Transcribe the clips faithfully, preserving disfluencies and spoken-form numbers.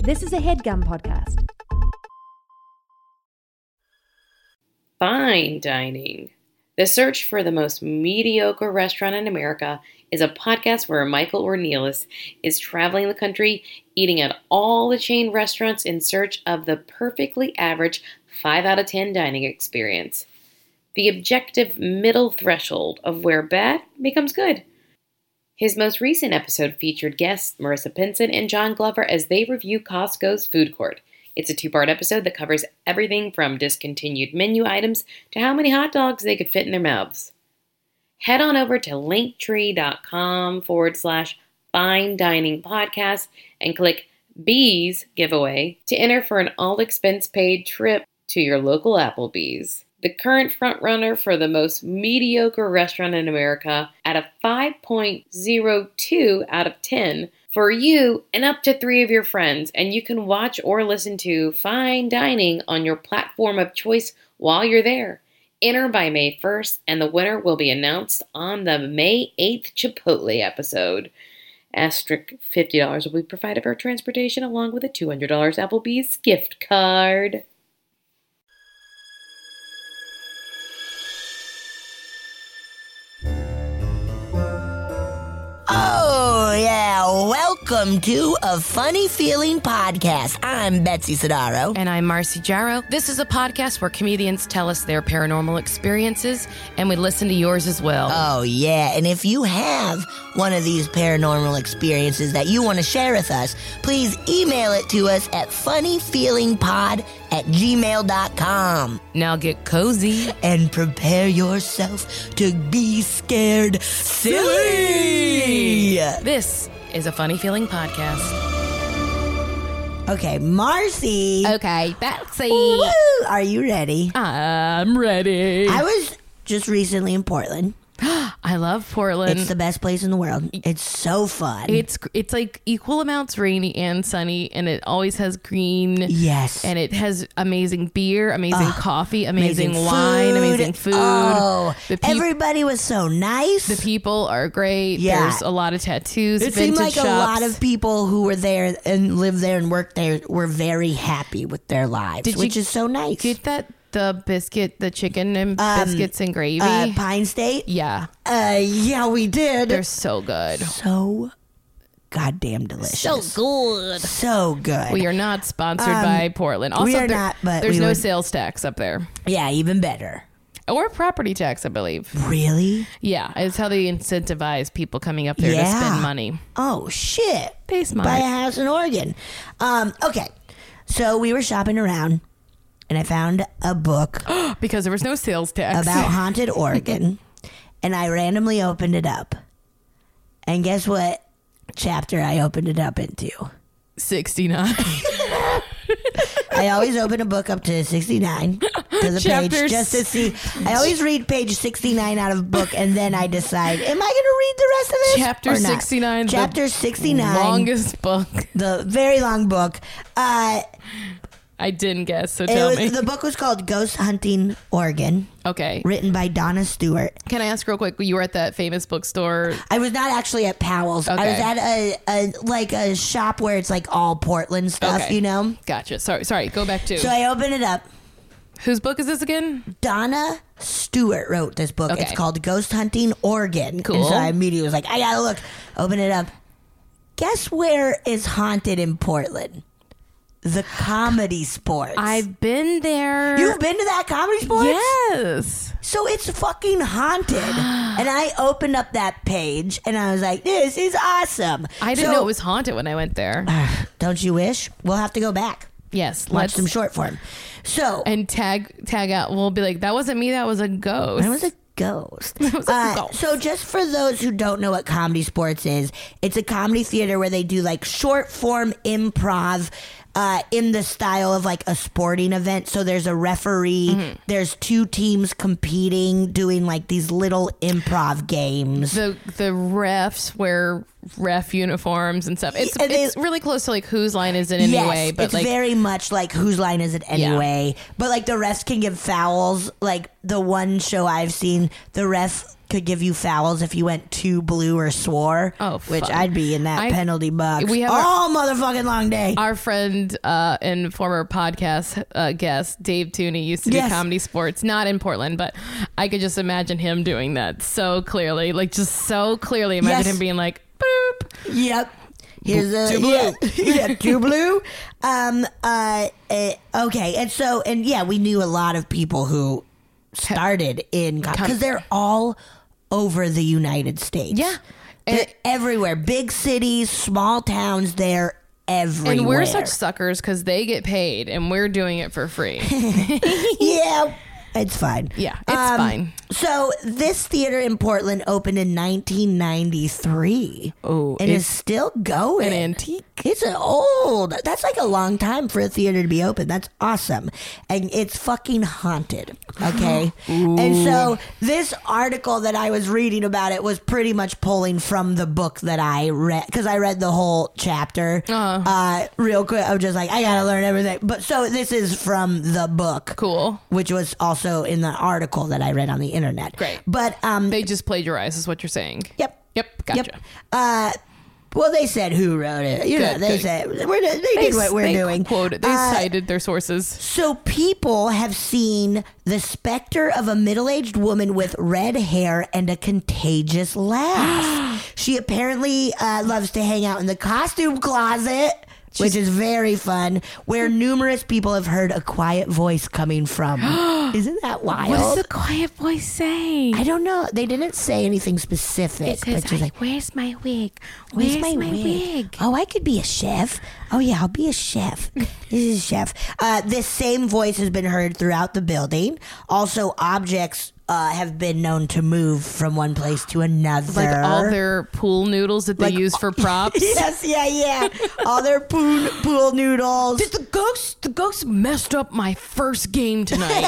This is a HeadGum podcast. Fine dining. The Search for the Most Mediocre Restaurant in America is a podcast where Michael Ornelas is traveling the country, eating at all the chain restaurants in search of the perfectly average five out of ten dining experience. The objective middle threshold of where bad becomes good. His most recent episode featured guests Marissa Pinson and John Glover as they review Costco's food court. It's a two-part episode that covers everything from discontinued menu items to how many hot dogs they could fit in their mouths. Head on over to linktree.com forward slash fine dining podcast and click Bees giveaway to enter for an all-expense paid trip to your local Applebee's. The current frontrunner for the most mediocre restaurant in America at a five point oh two out of ten for you and up to three of your friends, and you can watch or listen to Fine Dining on your platform of choice while you're there. Enter by May first, and the winner will be announced on the May eighth Chipotle episode. Asterisk fifty dollars will be provided for transportation along with a two hundred dollars Applebee's gift card. Oh, yeah. Welcome to A Funny Feeling Podcast. I'm Betsy Sidaro. And I'm Marcy Jarrow. This is a podcast where comedians tell us their paranormal experiences, and we listen to yours as well. Oh, yeah. And if you have one of these paranormal experiences that you want to share with us, please email it to us at funnyfeelingpod at gmail dot com. Now get cozy. And prepare yourself to be scared silly. This is a Funny Feeling Podcast. Okay, Marcy. Okay, Betsy. Woo! Are you ready? I'm ready. I was just recently in Portland. I love Portland. It's the best place in the world. It's so fun. It's it's like equal amounts rainy and sunny, and it always has green. Yes. And it has amazing beer, amazing uh, coffee, amazing, amazing wine, food. amazing food. Oh, the peop- everybody was so nice. The people are great. Yeah. There's a lot of tattoos. It seemed like shops. a lot of people who were there and lived there and worked there were very happy with their lives, Did which you is so nice. Get that the biscuit, the chicken and Um, biscuits and gravy. Uh, Pine State? Yeah. Uh, yeah, we did. They're so good. So goddamn delicious. So good. So good. We are not sponsored Um, by Portland. Also, we are there- not, but there's we no would- sales tax up there. Yeah, even better. Or property tax, I believe. Really? Yeah, it's how they incentivize people coming up there Yeah. to spend money. Oh, shit. They smart. Buy a house in Oregon. Um, okay. So we were shopping around, and I found a book Because there was no sales tax. about haunted Oregon, and I randomly opened it up. And guess what chapter I opened it up into? sixty-nine. I always open a book up to sixty-nine to the Chapters. page just to see. I always read page sixty-nine out of a book, and then I decide, am I going to read the rest of this? Chapter or not? sixty-nine. Chapter the sixty-nine. Longest book. The very long book. Uh, I didn't guess, so it tell was, me. the book was called Ghost Hunting Oregon, Okay. written by Donna Stewart. Can I ask real quick? You were at that famous bookstore. I was not actually at Powell's. I Okay. was at a, a like a shop where it's like all Portland stuff, Okay. you know? Gotcha. Sorry. Sorry. Go back to. So I opened it up. Whose book is this again? Donna Stewart wrote this book. Okay. It's called Ghost Hunting Oregon. Cool. And so I immediately was like, I gotta look. Open it up. Guess where is haunted in Portland? The Comedy Sports. I've been there. You've been to that Comedy Sports? Yes. So it's fucking haunted. And I opened up that page and I was like, this is awesome. I didn't So- know it was haunted when I went there. Don't you wish? We'll have to go back. Yes. Watch Let's some short form. So and tag tag out. We'll be like, that wasn't me. That was a ghost. that was a ghost. That was a Uh, ghost. So just for those who don't know what Comedy Sports is, it's a comedy theater where they do like short form improv uh, in the style of like a sporting event. So there's a referee, Mm-hmm. there's two teams competing, doing like these little improv games. the the refs wear ref uniforms and stuff. It's Yeah, they- it's really close to like Whose Line Is It Anyway, yes, but it's like very much like Whose Line Is It Anyway? But like the refs can give fouls. Like the one show I've seen, the ref could give you fouls if you went too blue or swore. Oh, which fun. I'd be in that I, penalty box we have all our, motherfucking long day. Our friend uh, and former podcast uh, guest Dave Tooney used to do yes. comedy sports, not in Portland, but I could just imagine him doing that so clearly, like just so clearly. Imagine yes. him being like, boop. Yep. Here's a too blue. Yeah, yeah, too blue. Um. Uh, uh. Okay. And so, and yeah, we knew a lot of people who started in because they're all over the United States. Yeah, they're and, everywhere. Big cities, small towns. They're everywhere. And we're such suckers because they get paid, and we're doing it for free. Yeah. It's fine. Yeah, it's um, fine. So this theater in Portland opened in nineteen ninety-three. Oh, and it's still going. An antique. It's an old. That's like a long time for a theater to be open. That's awesome. And it's fucking haunted. Okay. And so this article that I was reading about it was pretty much pulling from the book that I read, because I read the whole chapter uh-huh. uh, real quick. I was just like, I gotta learn everything. But so this is from the book. Cool. Which was also in the article that I read on the internet. Great. But um, they just plagiarized is what you're saying. Yep. Yep. Gotcha. Yep. Uh, well, they said who wrote it. You good, know, they good. said we're, they, they did what we're they doing. Quoted. They uh, cited their sources. So people have seen the specter of a middle-aged woman with red hair and a contagious laugh. She apparently uh, loves to hang out in the costume closet. She's, which is very fun, where numerous people have heard a quiet voice coming from. Isn't that wild? What does the quiet voice say? I don't know. They didn't say anything specific. It says, but she's like, where's my wig? Where's, where's my, my wig? wig? Oh, I could be a chef. Oh, yeah, I'll be a chef. This is a chef. Uh, this same voice has been heard throughout the building. Also, objects Uh, have been known to move from one place to another. Like all their pool noodles that they like, use for props. Yes, yeah, yeah. All their pool, pool noodles. Did the ghost, the ghost messed up my first game tonight.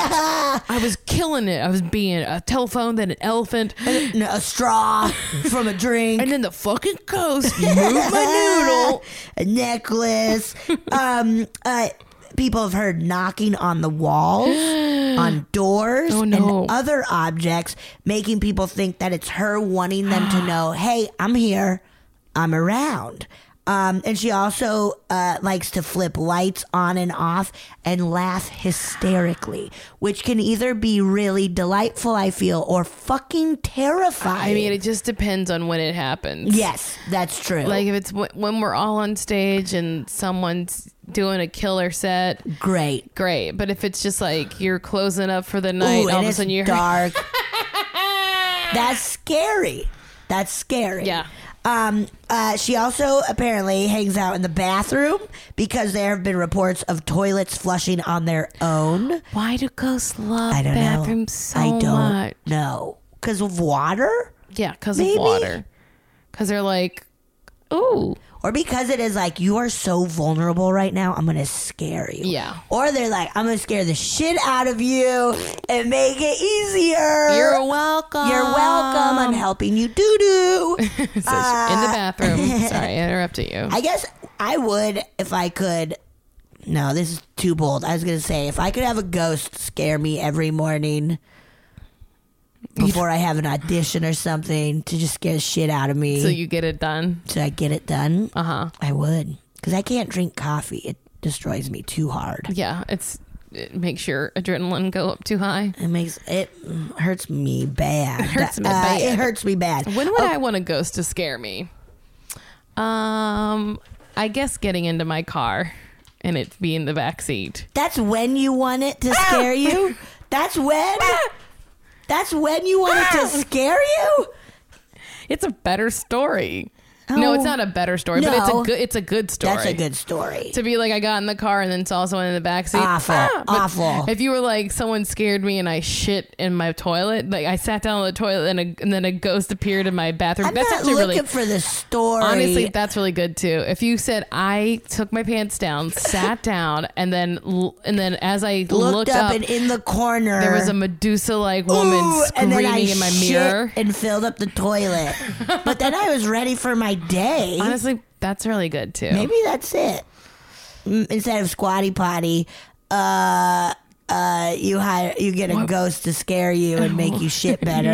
I was killing it. I was being a telephone, then an elephant. A, a straw from a drink. And then the fucking ghost moved my noodle. A necklace. um, uh, People have heard knocking on the walls, on doors, oh, no. and other objects, making people think that it's her wanting them to know, hey, I'm here, I'm around. Um, and she also uh, likes to flip lights on and off and laugh hysterically, which can either be really delightful, I feel, or fucking terrifying. I mean, it just depends on when it happens. Yes, that's true. Like if it's w- when we're all on stage and someone's doing a killer set, great, great. But if it's just like you're closing up for the night, Ooh, all and of a it's sudden you're dark. That's scary. That's scary. Yeah. Um, uh, she also apparently hangs out in the bathroom because there have been reports of toilets flushing on their own. Why do ghosts love I don't bathrooms know. so I don't much? know. Because of water? Yeah, because of water. Because they're like, ooh. Or because it is like, you are so vulnerable right now, I'm going to scare you. Yeah. Or they're like, I'm going to scare the shit out of you and make it easier. You're welcome. You're welcome. I'm helping you doo-doo. So uh, in the bathroom. Sorry, I interrupted you. I guess I would if I could. No, this is too bold. I was going to say, if I could have a ghost scare me every morning before I have an audition or something to just scare the shit out of me. So you get it done? So I get it done? Uh-huh. I would. Because I can't drink coffee. It destroys me too hard. Yeah, it's it makes your adrenaline go up too high. It makes it hurts me bad. It hurts me uh, bad. It hurts me bad. When would oh. I want a ghost to scare me? Um, I guess getting into my car and it be in the back seat. That's when you want it to scare you? That's when? That's when you want it to scare you? It's a better story. Oh, no, it's not a better story, no. but it's a good it's a good story. That's a good story. To be like, I got in the car and then saw someone in the backseat. Awful. Ah, Awful. If you were like, someone scared me and I shit in my toilet, like I sat down on the toilet and, a, and then a ghost appeared in my bathroom. I'm that's not actually looking really, for the story. honestly, that's really good too. If you said I took my pants down, sat down, and then and then as I looked, looked up, up, and in the corner there was a Medusa-like woman Ooh, and then I screaming in my shit mirror and filled up the toilet. But then I was ready for my day. Honestly, that's really good too. Maybe that's it. Mm, Instead of squatty potty, uh, uh, you hire you get a what? ghost to scare you and make you shit better.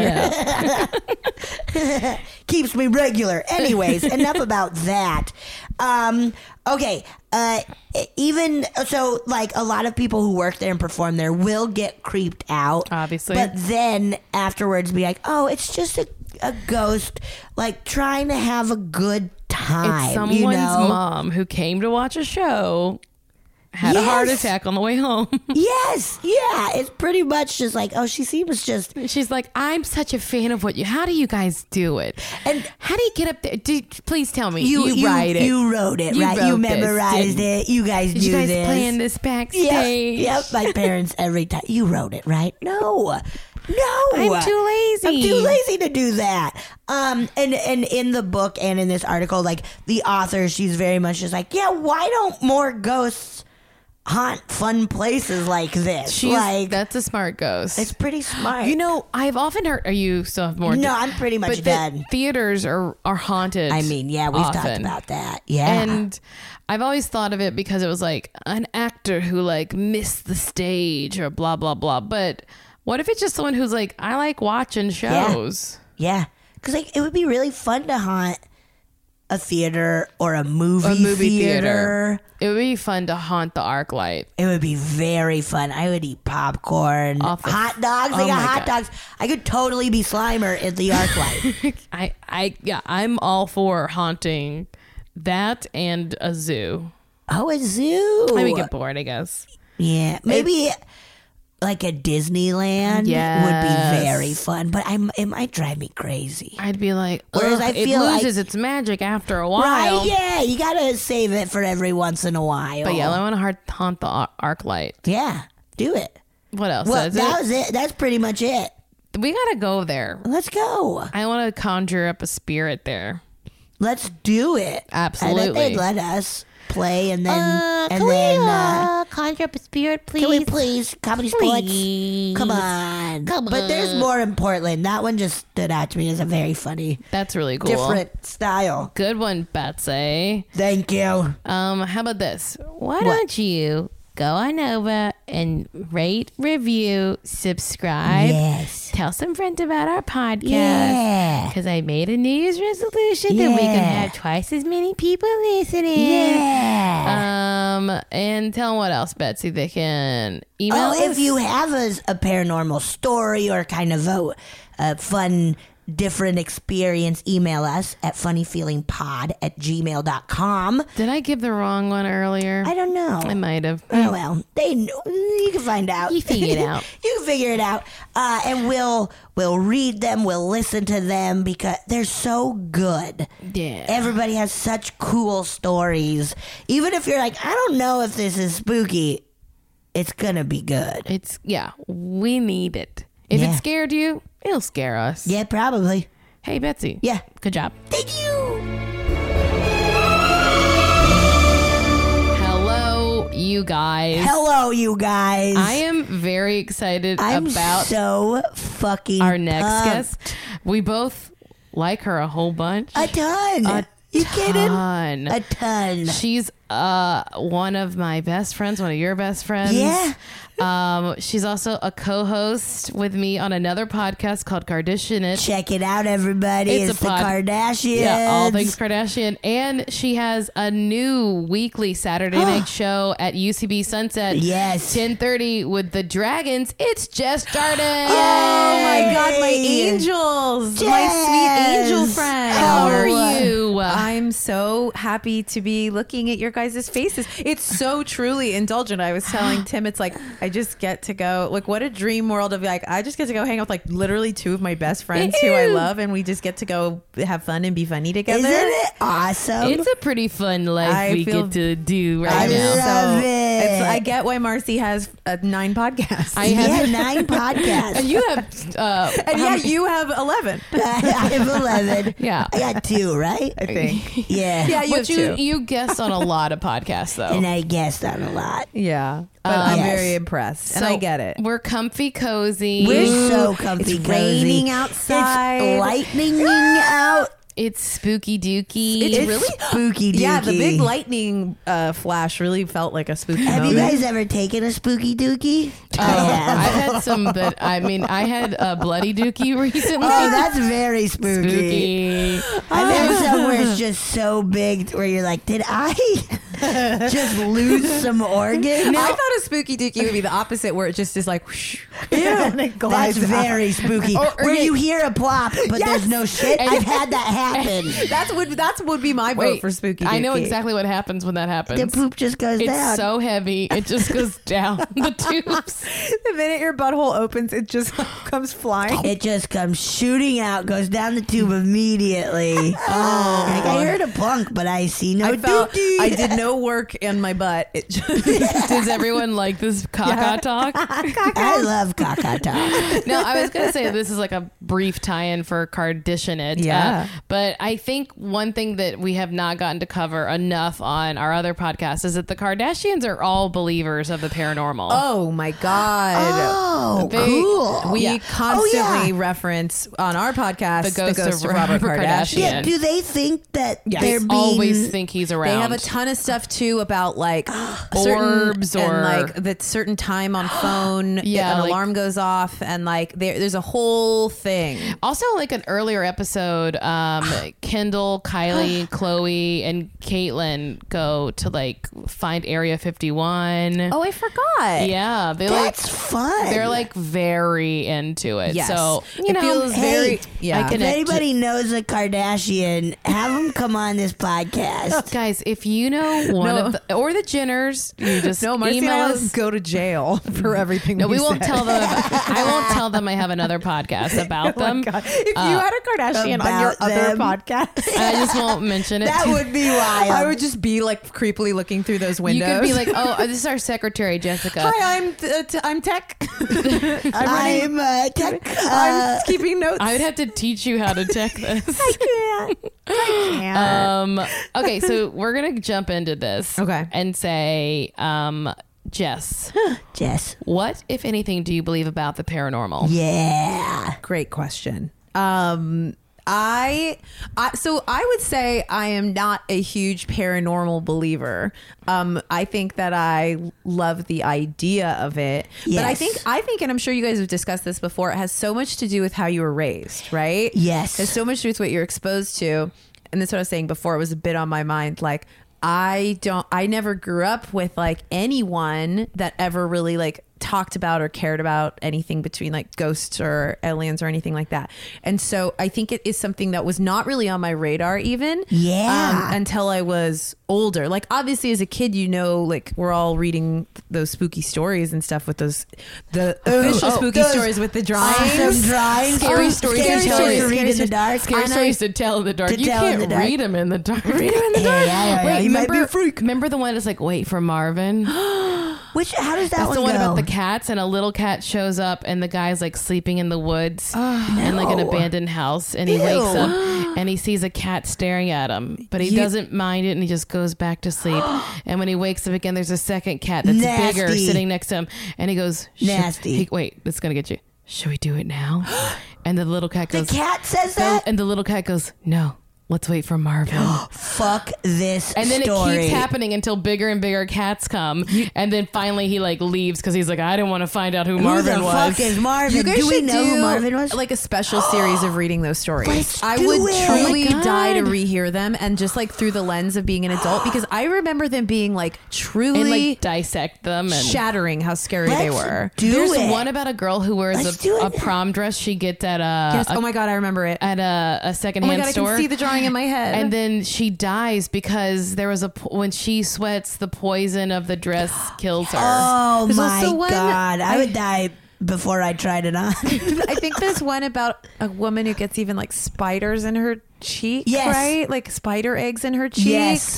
Keeps me regular. Anyways, enough about that. Um, okay. Uh, even so, like a lot of people who work there and perform there will get creeped out, obviously. But then afterwards, be like, "Oh, it's just a, a ghost, like trying to have a good time." It's someone's you know? mom who came to watch a show. Had yes. a heart attack on the way home. Yes, yeah. It's pretty much just like, oh, she seems just... She's like, I'm such a fan of what you... How do you guys do it? And how do you get up there? Do, please tell me. You, you, you write it. You wrote it, you right? Wrote you memorized this, it. You guys did do you guys this. playing this backstage? Yep, yep. My parents every time. You wrote it, right? No. No. I'm too lazy. I'm too lazy to do that. Um, and, and in the book and in this article, like, the author, she's very much just like, yeah, why don't more ghosts haunt fun places like this? She's, like that's a smart ghost. It's pretty smart. You know, I've often heard. Are you still have more? No, I'm pretty much but done. The theaters are are haunted. I mean, yeah, we've often. talked about that. Yeah, and I've always thought of it because it was like an actor who like missed the stage or blah blah blah. But what if it's just someone who's like, I like watching shows? Yeah, because yeah. like it would be really fun to haunt a theater or a movie, a movie theater. theater. It would be fun to haunt the ArcLight. It would be very fun. I would eat popcorn, Off the, hot dogs. Oh they got hot God. dogs. I could totally be Slimer at the ArcLight. I, I, yeah, I'm all for haunting that and a zoo. Oh, a zoo. I would get bored, I guess. Yeah, maybe. It, like a Disneyland yes. would be very fun, but I'm it might drive me crazy. I'd be like, whereas I feel it loses like, its magic after a while. Right? Yeah, you gotta save it for every once in a while. But yeah, I want to haunt the ArcLight. Yeah, do it. What else? Well, is that it? was it. That's pretty much it. We gotta go there. Let's go. I want to conjure up a spirit there. Let's do it. Absolutely. I bet they'd let us play and then uh, and can then we, uh, uh, conjure up a spirit, please? Can we please comedy Please. sports? Come on, Come But there's on. more in Portland. That one just stood out to me as a very funny, That's really cool. different style. Good one, Betsy. Thank you. Um, how about this? Why Why don't don't you go on over and rate, review, subscribe. Yes. Tell some friends about our podcast. Yeah. Because I made a New Year's resolution that we can Yeah. have twice as many people listening. Yeah. Um, and tell them what else, Betsy. They can email Oh, us. if you have a, a paranormal story or kind of a, a fun, different experience, email us at funnyfeelingpod at gmail dot com. Did I give the wrong one earlier? I don't know. I might have. Oh, well, they know. You can find out. You figure it out. You can figure it out. Uh, and we'll we'll read them. We'll listen to them because they're so good. Yeah. Everybody has such cool stories. Even if you're like, I don't know if this is spooky, it's gonna be good. It's, yeah, we need it. If Yeah. it scared you, it'll scare us. Yeah, probably. Hey, Betsy. Yeah. Good job. Thank you. Hello, you guys. Hello, you guys. I am very excited I'm about so fucking our next pumped. guest. We both like her a whole bunch. A ton. A you kidding? ton. A ton. She's uh one of my best friends, one of your best friends. Yeah. Um, she's also a co-host with me on another podcast called Kardashian It. Check it out, everybody. It's It's, a the pod- Kardashians. Yeah, all things Kardashian. And she has a new weekly Saturday night show at U C B Sunset. Yes. ten thirty with the Dragons. It's just started. Oh my God, my Yay. angels, my Jess. sweet angel friends. How are Oh. you? I'm so happy to be looking at your guys' faces. It's so truly indulgent. I was telling Tim, it's like, I just get to go, like, what a dream world of like, I just get to go hang out with like literally two of my best friends who I love, and we just get to go have fun and be funny together. Isn't it awesome? It's a pretty fun life I we feel- get to do right I now. love so it. It's, I get why Marcy has uh, nine podcasts. I We have, have nine podcasts. and you have, uh, and how yeah, many- you have eleven. I have eleven. Yeah. I got two, right? I think. Yeah. Yeah, you but have you two. you guest on a lot of podcasts though. And I guessed on a lot. Yeah, but Um, I'm yes. very impressed, and So I get it. We're comfy cozy. We're so comfy It's cozy. raining outside. It's lightning out. It's spooky dooky. It's It's really spooky dooky. Yeah, the big lightning uh, flash really felt like a spooky Have moment. you guys ever taken a spooky dookie? I Oh, have. I've had some that I mean I had a bloody dookie recently. Oh, that's very spooky. spooky. I've had some where it's just so big where you're like, did I just lose some organ? I thought a spooky dookie would be the opposite, where it just is like, whoosh, Yeah, and it that's glides out. very spooky. Or- or where yeah. you hear a plop, but Yes. there's no shit. And- I've had that happen. That's would that's would be my vote Wait, for spooky. I know dookie. exactly what happens when that happens. The poop just goes it's down. so heavy, it just goes down the tubes. The minute your butthole opens, it just like, comes flying. It just comes shooting out, goes down the tube immediately. Oh, like, I heard a plunk, but I see no I felt dookie. I did no work in my butt. It just Does everyone like this caca talk? I love caca talk. No, I was gonna say this is like a brief tie-in for Kardashian it. Yeah. Uh, but I think one thing that we have not gotten to cover enough on our other podcast is that the Kardashians are all believers of the paranormal. Oh my god. Oh, They- cool. We Yeah. constantly Oh, yeah. reference on our podcast The ghost of Robert Kardashian. Yeah, do they think that Yes. they're They being always think he's They around. have a ton of stuff too about like certain- Orbs and or- like the certain time on phone. Yeah, an like- alarm goes off and like there, there's a whole thing. Also, like an earlier episode, um, Kendall, Kylie, Chloe, and Caitlyn go to like find Area fifty-one. Oh, I forgot. Yeah, they That's like fun. they're like very into it. Yes. So you It know, feels Hey, very yeah. I if connect- anybody knows a Kardashian, have them come on this podcast. guys, if you know one No. of the or the Jenners, you just no, Marcy email and I us. go to jail for everything. No, we won't said. tell them. About, I won't tell them I have another podcast about Oh my them. God. If Uh, you had a Kardashian on your about other them. podcast, I just won't mention it. That would be wild. I would just be like creepily looking through those you windows. could be like, oh, this is our secretary, Jessica. Hi, I'm t- t- I'm tech. I'm running. I'm uh, tech. I'm Uh, keeping notes. I would have to teach you how to tech this. can't. I can't. Um, okay, so we're gonna jump into this. Okay. And say, um, Jess, Jess. what, if anything, do you believe about the paranormal? Yeah. Great question. Um, I, I, so I would say I am not a huge paranormal believer. Um, I think that I love the idea of it, but I Yes. think, I think, and I'm sure you guys have discussed this before, it has so much to do with how you were raised, right? Yes. It has so much to do with what you're exposed to. And that's what I was saying before. It was a bit on my mind. Like, I don't, I never grew up with like anyone that ever really like talked about or cared about anything between like ghosts or aliens or anything like that. And so I think it is something that was not really on my radar even Yeah. um, until I was older. Like obviously as a kid, you know, like we're all reading those spooky stories and stuff with those, the official oh, spooky those stories with the drawings. Awesome drawings. Scary Oh, stories Scary to tell stories you. to read in the Scary dark. Scary And I- stories to tell in the dark. to You tell in can't the dark. read them in the dark. Read them in the Yeah, dark. yeah, yeah, yeah. Wait, You might remember, be a freak. remember the one that's like, wait for Marvin? Which, how does that That's one the one go? about the cats, and a little cat shows up, and the guy's like sleeping in the woods in like an no. abandoned house, and he Ew. wakes up and he sees a cat staring at him, but he You- doesn't mind it, and he just goes back to sleep. And when he wakes up again, there's a second cat that's bigger Nasty. sitting next to him, and he goes, "Should- Nasty. he- wait, it's gonna get you. Should we do it now?" And the little cat The goes, cat says the- that? and the little cat goes, "No, let's wait for Marvin." Fuck this And then story. it keeps happening until bigger and bigger cats come, and then finally he like leaves because he's like, I didn't want to find out who, Who Marvin the was. fuck is Marvin? You guys do we should know do who Marvin was? like a special series of reading those stories. Let's I do would it. truly Oh my die to God. rehear them and just like through the lens of being an adult because I remember them being like truly and like dissect them and shattering how scary they Let's were. do there's it. one about a girl who wears Let's do a, a it. prom dress she gets at a, Yes. a Oh my god, I remember it. at a, a Oh secondhand my god, I store. can see the drawing in my head. and then she dies because there was a po- when she sweats, the poison of the dress kills her. Oh There's my also one- god! I, I- would die before I tried it on. I think there's one about a woman who gets even like spiders in her cheek, Yes. right? Like spider eggs in her cheek. Yes.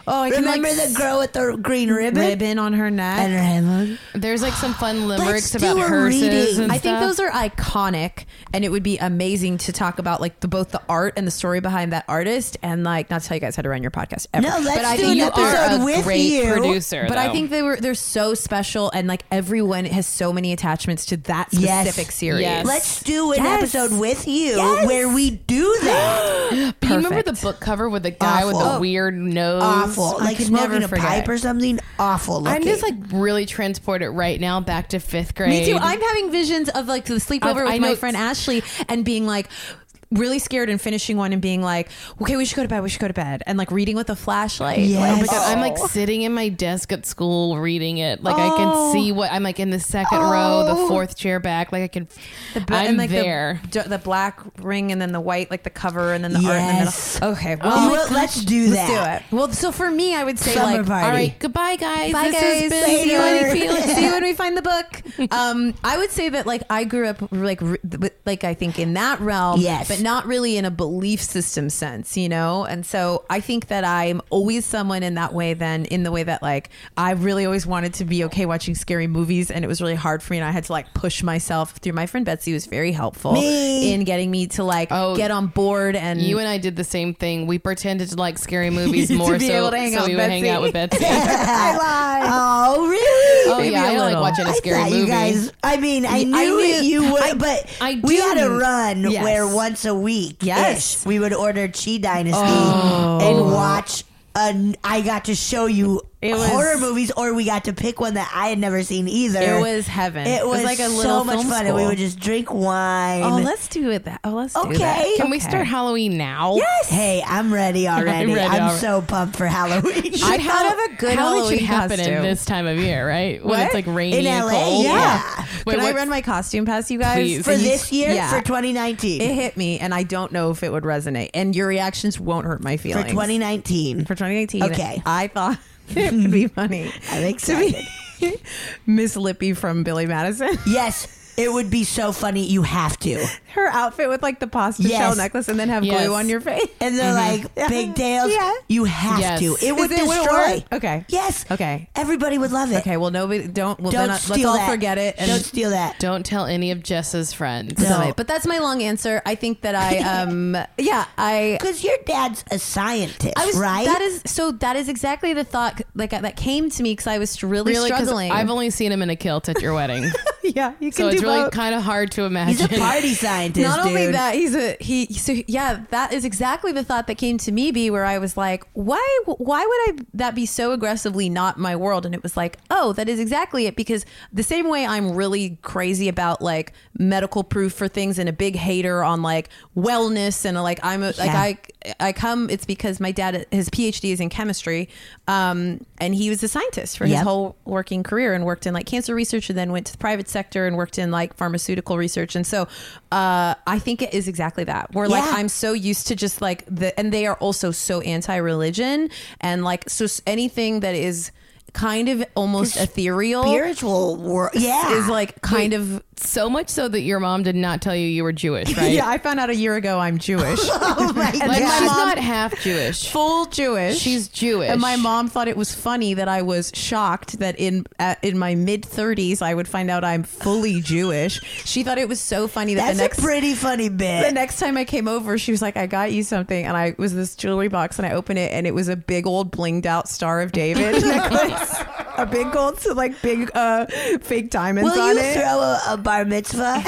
Oh, I can Remember like the girl with the green ribbon? ribbon on her neck. And her headphone? There's like some fun limericks Let's about do a hearses reading. and I think stuff. those are iconic, and it would be amazing to talk about like the both the art and the story behind that artist, and like not tell you guys how to run your podcast ever. No, let's but I do think an you episode are a with great you. producer. But I though. think they were they're so special, and like everyone has so many attachments to that Yes. specific series. Yes. Let's do an Yes. episode with you Yes. where we do that. Do you remember the Perfect. book cover with the guy with Awful. the weird nose? Awful. I Like could smoking never a forget. pipe or something. Awful looking. I'm just like really transported right now back to fifth grade. Me too. I'm having visions of like the sleepover I've- with I my know- friend Ashley and being like really scared and finishing one and being like, okay, we should go to bed. We should go to bed. And like reading with a flashlight. Yes. Oh my Like, God, I'm like oh. sitting in my desk at school reading it. Like I Oh. can see what I'm like in the second row, the fourth chair back. Like I can, The bl- I'm and like there. The, the black ring and then the white, like the cover and then the art in the Yes. middle. Okay. Oh Well, my gosh. Let's do let's do that. it. Well, so for me, I would say Summer like, party. All right, goodbye guys. bye this guys. has been See you, Later. when we feel, see you when we find the book. Um, I would say that like I grew up like r- with- like I think in that realm, Yes. but not really in a belief system sense, you know. And so I think that I'm always someone in that way. Then in the way that like I really always wanted to be okay watching scary movies, and it was really hard for me, and I had to like push myself through. My friend Betsy was very helpful Me. in getting me to like Oh, get on board. And You and I did the same thing. We pretended to like scary movies To more be so, able to hang so out we with would hang Betsy. out with Betsy. I lied. Oh, really? Oh Maybe yeah, a I don't like little. watching a I scary thought movie. you guys. I mean, I I knew, knew- you would, I- but I we had a didn't. run Yes. where once a week, Yes. we would order Chi Dynasty Oh. and watch. A, I got to show you It was- horror movies, or we got to pick one that I had never seen either. It was heaven. It was, like a so little much film fun, and we school. would just drink wine. Oh, let's do it. That. Oh, let's do Okay. that. Can we Okay. start Halloween now? Yes. Hey, I'm ready already. I'm, ready already. so pumped for Halloween. I thought of a good Halloween should Halloween happen in costume. this time of year, right? When What? it's like rainy In and L A, cold. yeah. Wait, Can I what's- run my costume past you guys? Please. for And you- this year, yeah. for twenty nineteen. It hit me, and I don't know if it would resonate. And your reactions won't hurt my for feelings. twenty nineteen. For twenty nineteen. Okay. I thought it would be funny. I'm to excited. be Miss Lippy from Billy Madison. Yes, it would be so funny. You have to. Her outfit with like the pasta Yes. shell necklace and then have Yes. glue on your face. And they're like pigtails. Yeah. You have Yes. to. It would Is it- would it destroy. work? Okay. Yes. Okay. Everybody would love it. Okay, well, nobody, don't, well, Don't then, uh, let's steal all that. forget it. And Don't steal that. Don't tell any of Jess's friends. No. Sorry, but that's my long answer. I think that I, um, yeah, I, Because your dad's a scientist, I was right? That is so. That is exactly the thought like that came to me because I was really, Really, 'cause struggling. I've only seen him in a kilt at your wedding, yeah, you can so do it's really both. kind of hard to imagine. He's a party scientist, Not only dude. that, he's a he. So yeah, that is exactly the thought that came to me. Be where I was like, why? Why would I? That be so aggressively not my world? And it was like, oh, that is exactly it. Because the same way I'm really crazy about like medical proof for things and a big hater on like wellness and like I'm a, like Yeah. I I come. It's because my dad his PhD is in chemistry, um, and he was a scientist for his Yep. whole working career and worked in like cancer research and then went to the private sector and worked in like pharmaceutical research. And so uh, I think it is exactly that. Where like Yeah. I'm so used to just like the, and they are also so anti-religion and like so s- anything that is kind of almost Just ethereal Spiritual world. Yeah. is like kind of. So much so that your mom did not tell you you were Jewish, right? Yeah, I found out a year ago I'm Jewish. oh my Like God. she's mom- not half Jewish. Full Jewish. She's Jewish. And my mom thought it was funny that I was shocked that in at, in my mid thirties I would find out I'm fully Jewish. She thought it was so funny that That's the next a pretty funny bit. the next time I came over, she was like, "I got you something," and I it was this jewelry box, and I opened it, and it was a big old blinged out Star of David necklace, a big gold, so like big uh, fake diamonds Will on you it. throw a, a bar mitzvah?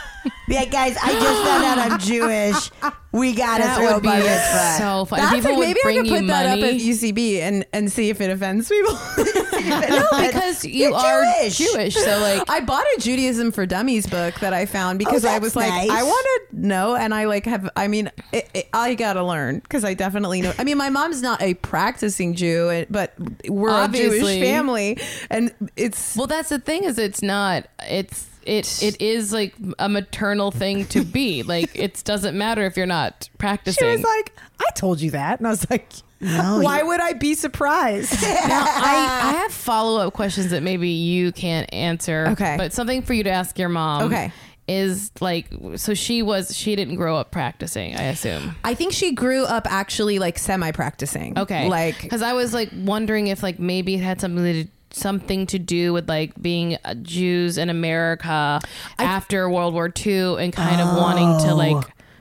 Be like, guys, I just found out I'm Jewish. We gotta that throw a would be bar mitzvah. so funny. That's People like, would maybe I bring could you put that up money. at U C B and and see if it offends people. No, because you You're are Jewish. Jewish. So like, I bought a Judaism for Dummies book that I found because I that's was like, nice. I want to know, and I like have. I mean, it, it, I gotta learn because I definitely know. I mean, my mom's not a practicing Jew, and- but we're a Obviously. Jewish family, and it's well, that's the thing is it's not. It's it it is like a maternal thing to be. Like it doesn't matter if you're not practicing. She was like, I told you that. And I was like, No, why you- would I be surprised? Now, I, I have follow up questions that maybe you can't answer. Okay. But something for you to ask your mom. Okay. is like, so she was, she didn't grow up practicing, I assume. I think she grew up actually like semi-practicing. Okay. Like, because I was like wondering if like maybe it had something to something to do with like being uh, Jews in America after World War Two and kind of wanting to like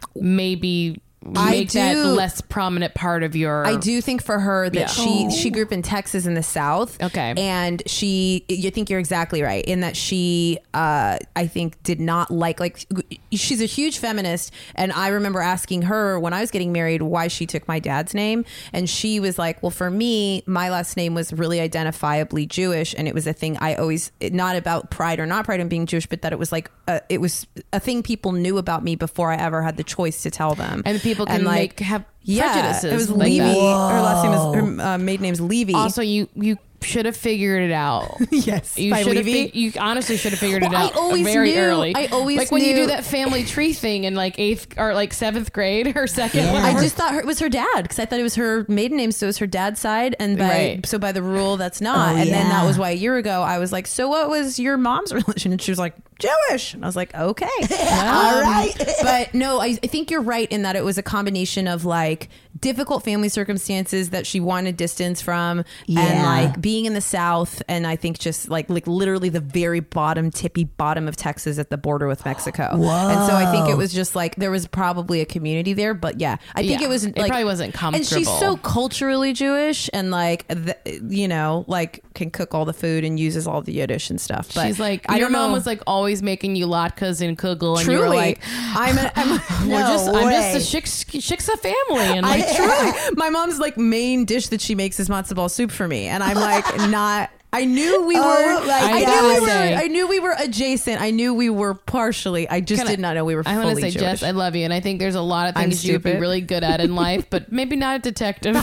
maybe I make do- that less prominent part of your. I do think for her that Yeah. she she grew up in Texas in the South. Okay. And she, you think you're exactly right in that she, uh, I think, did not like like she's a huge feminist. And I remember asking her when I was getting married why she took my dad's name, and she was like, "Well, for me, my last name was really identifiably Jewish, and it was a thing I always not about pride or not pride in being Jewish, but that it was like a, it was a thing people knew about me before I ever had the choice to tell them." And people can make have yeah, prejudices. it was like Levy. that. Her last name is her uh, maiden name's Levy. Also, you you should have figured it out. Yes, you by should have. Levy? Fi- you honestly should have figured it Well, I out always very knew- early. I always like when you knew- do that family tree thing in like eighth or like seventh grade or second. Yeah. I whatever. just thought her, it was her dad because I thought it was her maiden name, so it was her dad's side, and by Right. so by the rule that's not. Oh, and then that yeah. was why a year ago I was like, "So what was your mom's religion?" And she was like, "Jewish," and I was like, "Okay, All right. but no, I, I think you're right in that it was a combination of like difficult family circumstances that she wanted distance from, Yeah. and like being in the South, and I think just like like literally the very bottom tippy bottom of Texas at the border with Mexico. Whoa. And so I think it was just like there was probably a community there, but yeah, I think Yeah. it was It like probably wasn't And she's comfortable. so culturally Jewish, and like the, you know, like can cook all the food and uses all the Yiddish and stuff. But She's like, I your don't mom know. was like always making you latkes and kugel, and Truly, you were like, I'm, a, I'm a, we're No just, I'm way. just a shiksa, shiksa family, and I like, truly, my mom's like main dish that she makes is matzo ball soup for me, and I'm like not. I knew we were. Oh, my I God. knew we were. Say- I knew we were adjacent. I knew we were partially. I just Can I- did not know we were I fully want to say, Jewish. Jess, I love you, and I think there's a lot of I'm things you'd be stupid. really good at in life, but maybe not a detective.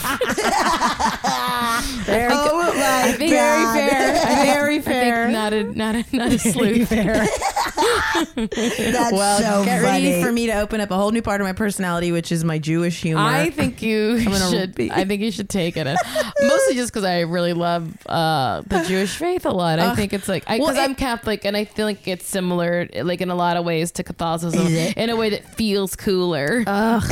Very good. Oh my I think Very God. fair. Very I fair. think not a not a not a sleuth. That's Well, so get funny. ready for me to open up a whole new part of my personality, which is my Jewish humor. I think you gonna should. be- I think you should take it, and mostly just because I really love uh, the Jewish faith a lot. I think it's like because well, it- I'm Catholic, and I feel like it's similar, like in a lot of ways, to Catholicism Is it? in a way that feels cooler.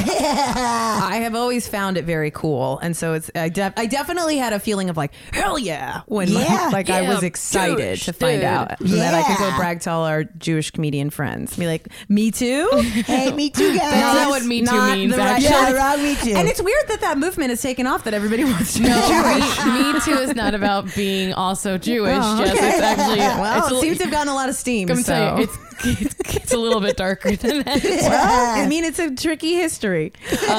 I have always found it very cool, and so it's. I, def- I definitely had a feeling of like hell yeah when Yeah. like I Yeah, was excited Jewish, to find dude. out so that I could go Yeah. brag to all our Jewish comedian friends. Be like, me too. Hey, me too, guys. That's not what Me Too Not means, the right- actually. Yeah, wrong, me too. And it's weird that that movement has taken off. That everybody wants to be No, Jewish. me, me too is not about being also Jewish. Oh, Jess. okay. It's actually well, it's a, it seems to have gotten a lot of steam. I'm so. telling you, it's, it's it's a little bit darker than that. well, I mean, it's a tricky history.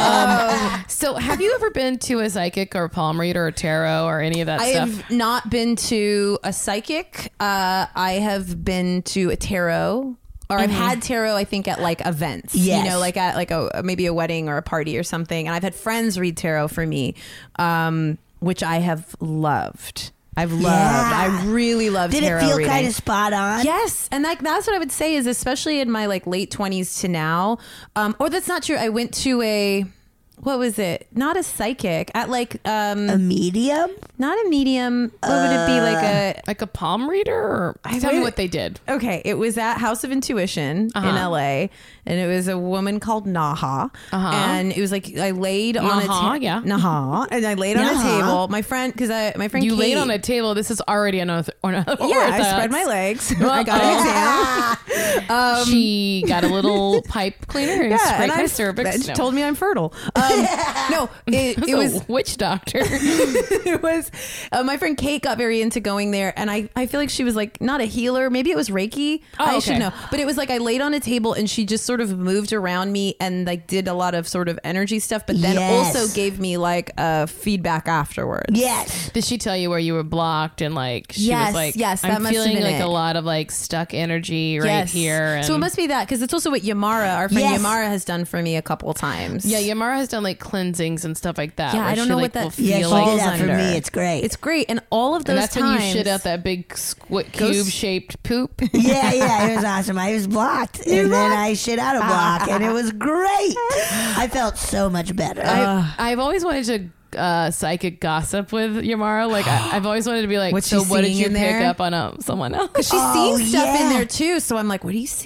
So, have you ever been to a psychic or a palm reader or tarot or any of that I stuff? have not been to a psychic. Uh, I have been to a tarot. Or I've had tarot, I think, at like events. Yes. You know, like at like a maybe a wedding or a party or something. And I've had friends read tarot for me, um, which I have loved. I've loved. Yeah. I really love Did tarot it feel reading. kind of spot on? Yes, and like that's what I would say is especially in my like late twenties to now. Um, or that's not true. I went to a what was it? Not a psychic at like um A medium? not a medium. What would it be like a like a palm reader, or tell me wait. what they did. Okay, it was at House of Intuition Uh-huh. in L A, and it was a woman called Naha, Uh-huh. and it was like I laid on a Naha, ta- yeah. Naha, and I laid on a Naha. table. My friend, because I my friend You Kate, laid on a table. This is already another. another yeah, I spread my legs. I got an exam. Um, she got a little pipe cleaner and Yeah, scraped and my I cervix. She No. told me I'm fertile. Um, no, it, It it was was a witch doctor. it was uh, my friend Kate got very into going there, and I, I feel like she was like not a healer, maybe it was Reiki. Oh, I okay. should know, but it was like I laid on a table and she just sort of moved around me and like did a lot of sort of energy stuff, but then Yes. also gave me like uh, feedback afterwards. Yes. Did she tell you where you were blocked and like she Yes, was like, yes, that I'm must have feeling been like it. a lot of like stuck energy right Yes. here. And So it must be that because it's also what Yamara, our friend Yes. Yamara, has done for me a couple times. yeah, Yamara has done like cleansings and stuff like that. Yeah, where I don't she, know like, what that will feels Yeah, she feel did like, falls that for under. me. It's great. It's great, and all of those and that's times when you shit out that big squ- Goes- cube shaped poop. yeah, yeah, it was awesome. I was blocked, and then I shit out a block, and it was great. I felt so much better. I, I've always wanted to uh, psychic gossip with Yamara. Like I, I've always wanted to be like, What's so she what did seeing you in pick there? up on a, someone else? She's Oh, seeing stuff yeah. in there too, so I'm like, what are you seeing in there?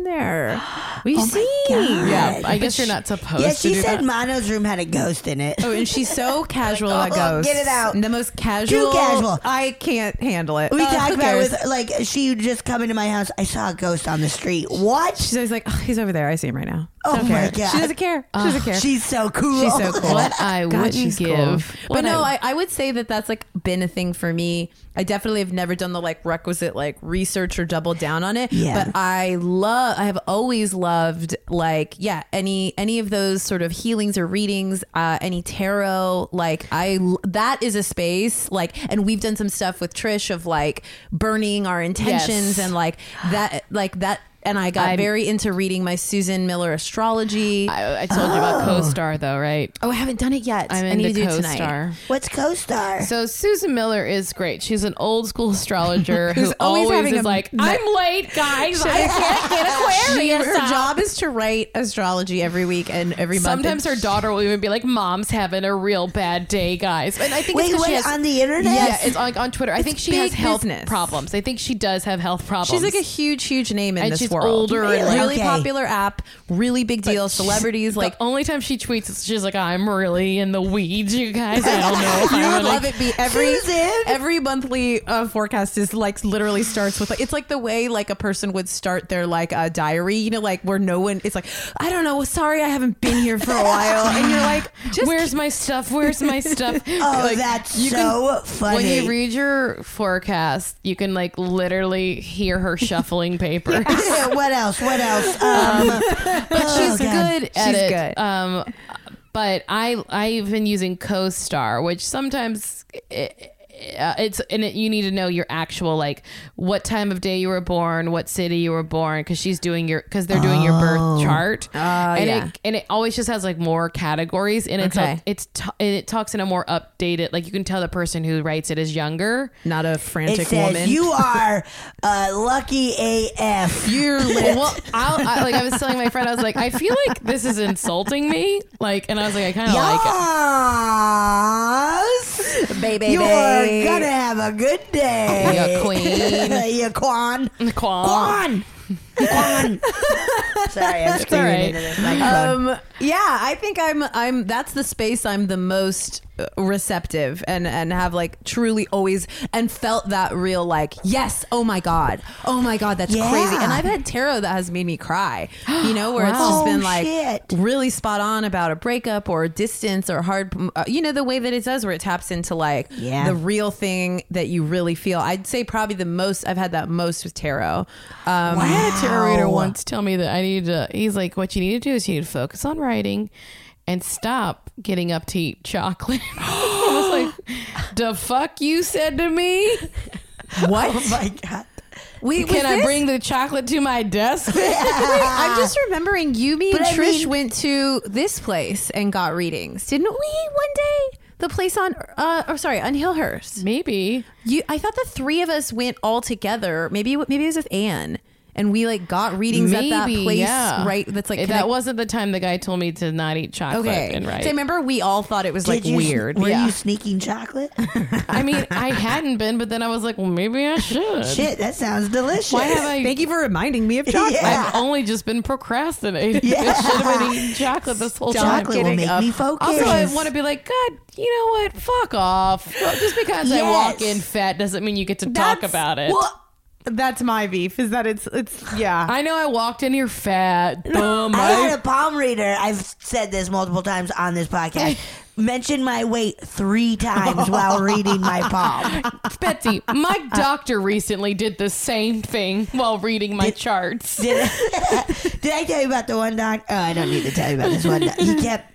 there. We've Oh my seen. God. Yeah, I But guess you're she- not supposed Yeah, to she do said that. Mono's room had a ghost in it. Oh, and she's so casual Like, about oh, ghosts. get it out. And the most casual. casual. I can't handle it. We Uh, talked who about cares? with like she would just come into my house. I saw a ghost on the street. What? She's always like, oh, he's over there. I see him right now. Oh Don't my care. God. She doesn't care. She doesn't care. She's so cool. She's so cool. What I God, wouldn't she's give. cool. What But no, I- I, I would say that that's like been a thing for me. I definitely have never done the like requisite like research or double down on it. Yeah. But I love, I have always loved like, yeah, any, any of those sort of healings or readings, uh, any tarot, like I, that is a space like, and we've done some stuff with Trish of like burning our intentions Yes. and like that, like that. And I got I'm- very into reading my Susan Miller astrology. I, I told you about CoStar though, right? oh, I haven't done it yet. I'm I need into to do it tonight. CoStar. What's co-star? So Susan Miller is great. She's an old school astrologer who Who's always always, having is a like, me- I'm late, guys. I can't get She, Aquarius. her up." job is to write astrology every week and every month. Sometimes her And daughter will even be like, "Mom's having a real bad day, guys." And I think Wait, it's 'cause she wait, has, on the internet? Yeah, it's like on Twitter. I think she has big health business. problems. I think she does have health problems. she's like a huge, huge name in And this she's world. older and, like- really Okay. popular app, really big deal. Celebrities like. the only time she tweets, is she's like, "I'm really in the weeds, you guys. I don't know if You I'm would gonna love it. Be every Susan! every monthly uh, forecast is like literally starts with like it's like the way like a person would start their like uh, diary. You know, like where no one. It's like I don't know. Sorry, I haven't been here for a while, and you're like, just Where's my stuff? Where's my stuff?" Oh, Like, that's you so can- funny. When you read your forecast, you can like literally hear her shuffling paper. What else? What else? Um, But she's God. good at She's it. good. Um, but I I've been using CoStar, which sometimes it, uh, it's and it, you need to know your actual like what time of day you were born, what city you were born, because she's doing your because they're doing your birth chart. Oh, and yeah. it and it always just has like more categories, and it's Okay. a, it's t- and it talks in a more updated like you can tell the person who writes it is younger. not a it frantic says woman. you are uh, lucky A F. You're lit. Well, I'll, I, like I was telling my friend, I was like, I feel like this is insulting me. Like, and I was like, I kind of like it. Yes. baby, You're gonna have a good day. Yeah, queen. Yeah, Quan. Quan. Quan. Quan. Sorry, I'm screaming all right. into this microphone. Um, yeah, I think I'm. I'm. That's the space I'm the most uh, receptive and and have like truly always and felt that real like yes, oh my god, oh my god, that's Yeah. crazy. And I've had tarot that has made me cry. You know, where it's Wow. just been Oh, like shit. really spot on about a breakup or distance or hard. Uh, you know, the way that it does, where it taps into like Yeah. the real thing that you really feel. I'd say probably the most I've had that most with tarot. Um, I had a tarot reader Wow. once tell me that I need to, he's like, what you need to do is you need to focus on writing and stop getting up to eat chocolate. I was like, the fuck you said to me? What? Oh my god. Wait, was Can I this- bring the chocolate to my desk? I'm just remembering you, me, and But I Trish mean- went to this place and got readings, didn't we? One day, the place on, uh, or sorry, on Hillhurst. Maybe. You, I thought the three of us went all together. Maybe, maybe it was with Anne, and we like got readings at that Maybe, place, yeah. right? That's like That connect- wasn't the time the guy told me to not eat chocolate okay. and write. So I remember we all thought it was like Did you, weird. Were yeah. you sneaking chocolate? I mean, I hadn't been, but then I was like, well, maybe I should. Shit, that sounds delicious. Why have I? Thank you for reminding me of chocolate. Yeah. I've only just been procrastinating. Yeah. I should have been eating chocolate this whole time. Chocolate will getting make up. me focus. Also, I want to be like, God, you know what? Fuck off. Well, just because I Yes. walk in fat doesn't mean you get to talk That's- about it. Well, that's my beef. Is that it's it's yeah. I know I walked in here fat. Boom. I I- had a palm reader. I've said this multiple times on this podcast. Mention my weight three times while reading my palm. Betsy, my doctor recently did the same thing while reading my charts. Did, did I tell you about the one doc? Oh, I don't need to tell you about this one doc. He kept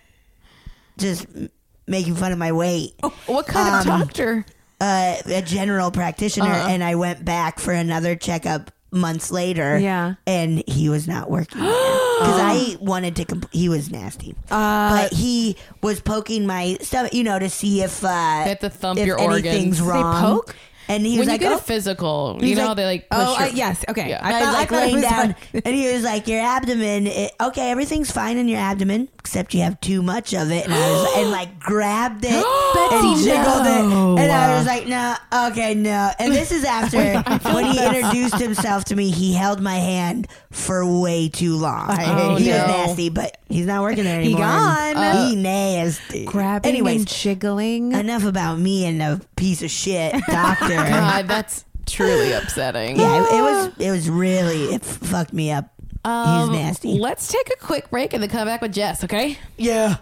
just making fun of my weight. What kind of Um, doctor? Uh, a general practitioner, Uh-huh. and I went back for another checkup months later. Yeah. and he was not working because I wanted to. Comp- he was nasty, Uh, but he was poking my stomach, you know, to see if uh, They have to thump if your anything's organs. They wrong. poke? And he when was you like, get oh. a physical, He's you know like, how they like push Oh, your, I, yes. Okay. Yeah. I, I thought, was like I thought it laying was down, like- and he was like, "Your abdomen, it, okay, everything's fine in your abdomen, except you have too much of it." And I was and like grabbed it and jiggled it, and I was like, "No, okay, no." And this is after when he introduced himself to me. He held my hand for way too long. Oh, he no. was nasty, but he's not working there anymore. gone. Uh, he nasty. grabbing Anyways, and jiggling. enough about me and a piece of shit doctor. God, that's truly upsetting. Yeah, it, it was. It was really. It f- fucked me up. Um, He's nasty. Let's take a quick break and then come back with Jess, okay? Yeah.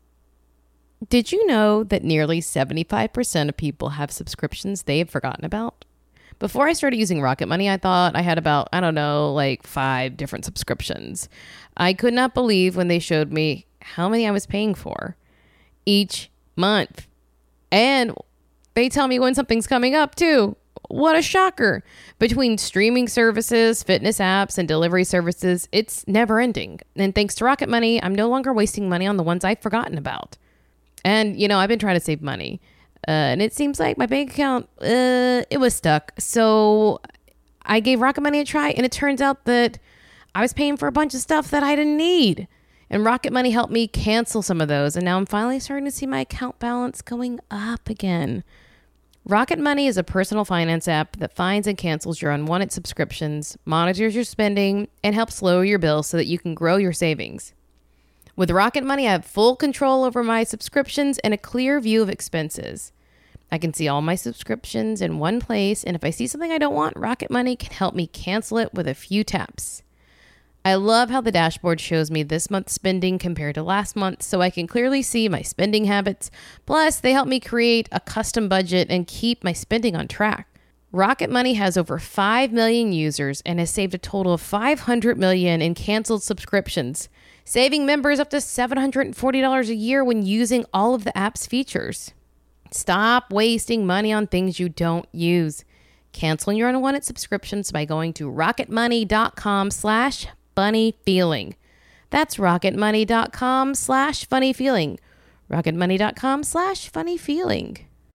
Did you know that nearly seventy-five percent of people have subscriptions they have forgotten about? Before I started using Rocket Money, I thought I had about, I don't know, like five different subscriptions. I could not believe when they showed me how many I was paying for each month. And they tell me when something's coming up too. What a shocker. Between streaming services, fitness apps, and delivery services, it's never ending. And thanks to Rocket Money, I'm no longer wasting money on the ones I've forgotten about. And, you know, I've been trying to save money. Uh, and it seems like my bank account, uh, it was stuck. So I gave Rocket Money a try, and it turns out that I was paying for a bunch of stuff that I didn't need. And Rocket Money helped me cancel some of those. And now I'm finally starting to see my account balance going up again. Rocket Money is a personal finance app that finds and cancels your unwanted subscriptions, monitors your spending, and helps lower your bills so that you can grow your savings. With Rocket Money, I have full control over my subscriptions and a clear view of expenses. I can see all my subscriptions in one place, and if I see something I don't want, Rocket Money can help me cancel it with a few taps. I love how the dashboard shows me this month's spending compared to last month, so I can clearly see my spending habits. Plus, they help me create a custom budget and keep my spending on track. Rocket Money has over five million users and has saved a total of five hundred million dollars in canceled subscriptions, saving members up to seven hundred forty dollars a year when using all of the app's features. Stop wasting money on things you don't use. Cancel your unwanted subscriptions by going to rocketmoney.com slash funny feeling. That's rocketmoney.com slash funny feeling. rocketmoney.com slash funny feeling.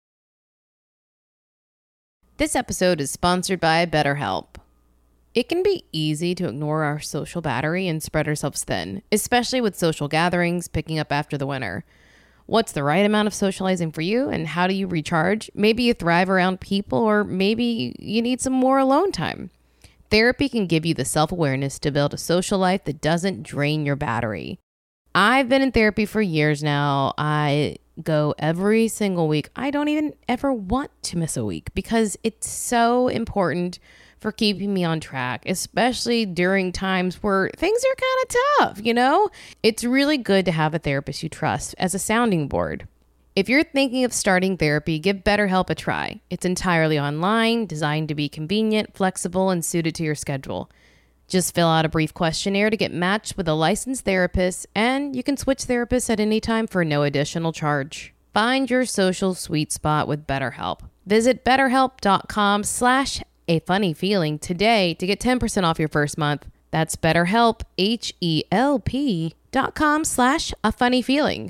This episode is sponsored by BetterHelp. It can be easy to ignore our social battery and spread ourselves thin, especially with social gatherings picking up after the winter. What's the right amount of socializing for you, and how do you recharge? Maybe you thrive around people, or maybe you need some more alone time. Therapy can give you the self-awareness to build a social life that doesn't drain your battery. I've been in therapy for years now. I go every single week. I don't even ever want to miss a week because it's so important for keeping me on track, especially during times where things are kind of tough, you know? It's really good to have a therapist you trust as a sounding board. If you're thinking of starting therapy, give BetterHelp a try. It's entirely online, designed to be convenient, flexible, and suited to your schedule. Just fill out a brief questionnaire to get matched with a licensed therapist, and you can switch therapists at any time for no additional charge. Find your social sweet spot with BetterHelp. Visit betterhelp.com slash a funny feeling today to get ten percent off your first month. That's BetterHelp, H-E-L-P dot com slash a funny feeling.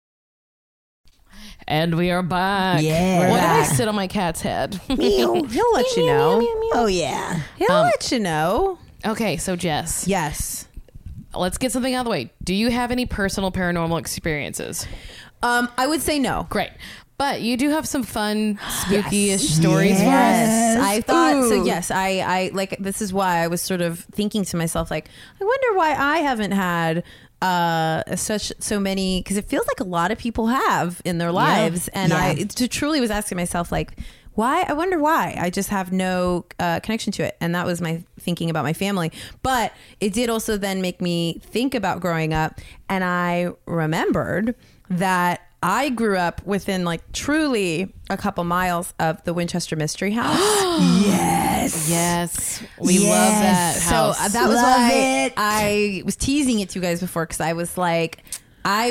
And we are back. Yeah. Why We're did I back. sit on my cat's head? Meow. He'll let you know. Oh yeah. He'll Um, let you know. Okay, so Jess, Yes. let's get something out of the way. Do you have any personal paranormal experiences? Um, I would say no. Great. But you do have some fun, spooky-ish stories for us. Yes. I thought so. Ooh. Yes, I, I like. This is why I was sort of thinking to myself, like, I wonder why I haven't had uh such so many, because it feels like a lot of people have in their lives, and Yeah. I to truly was asking myself, like, why? I wonder why. I just have no uh, connection to it, and that was my thinking about my family. But it did also then make me think about growing up, and I remembered that I grew up within like truly a couple miles of the Winchester Mystery House. Yes. Yes. We Yes. love that So house. uh, that was Love why it. I was teasing it to you guys before, because I was like, I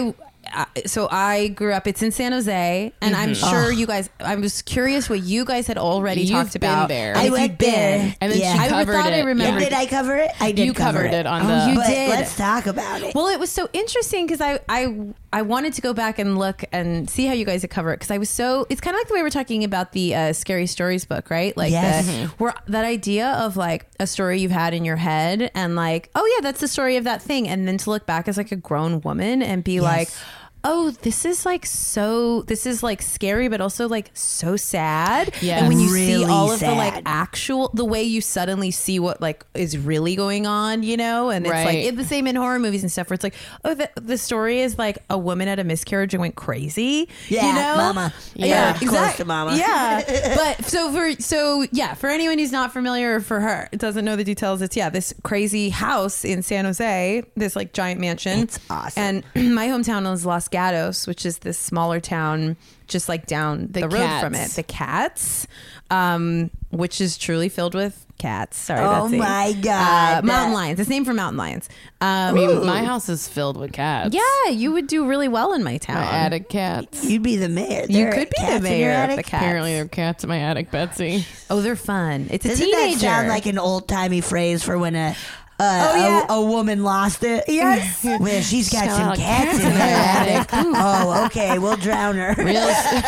uh, so I grew up. It's in San Jose, and I'm sure you guys. I was curious what you guys had already You've talked been about. there. And I if you went did- there. And then Yeah. she I covered thought it. I Yeah, remembered. did I cover it? I did You cover covered it on the- you but did. Let's talk about it. Well, it was so interesting because I, I I wanted to go back and look and see how you guys had covered it because I was so. It's kind of like the way we're talking about the uh, Scary Stories book, right? Like Yes. the, where that idea of like a story you've had in your head and like, oh yeah, that's the story of that thing, and then to look back as like a grown woman and be like, oh, this is like so, this is like scary, but also like so sad. Yes. And when you see Really all of the like sad. actual, the way you suddenly see what like is really going on, you know? And it's like, Right. it's the same in horror movies and stuff where it's like, oh, the, the story is like a woman had a miscarriage and went crazy. Yeah, you know? mama. Yeah, Yeah, close exactly. to mama. Yeah. But so for, so yeah, for anyone who's not familiar or for her, doesn't know the details, it's, yeah, this crazy house in San Jose, this like giant mansion. It's awesome. And my hometown is Los Gatos, which is this smaller town just like down the, The road Cats. from it. The Cats, um, which is truly filled with cats. Sorry, Oh Betsy. my God. Uh, mountain lions. It's named for mountain lions. Um, I mean, my house is filled with cats. yeah, you would do really well in my town. My attic cats. You'd be the mayor. You There are could be the cats in your mayor of attic? the cats. Apparently, there are cats in my attic, Betsy. Oh, they're fun. It's a Doesn't teenager. that sound like an old timey phrase for when a uh, Oh, yeah. a, a woman lost it? Yes. Well, she's got She's some got cats in her attic. Oh, okay. We'll drown her. Real.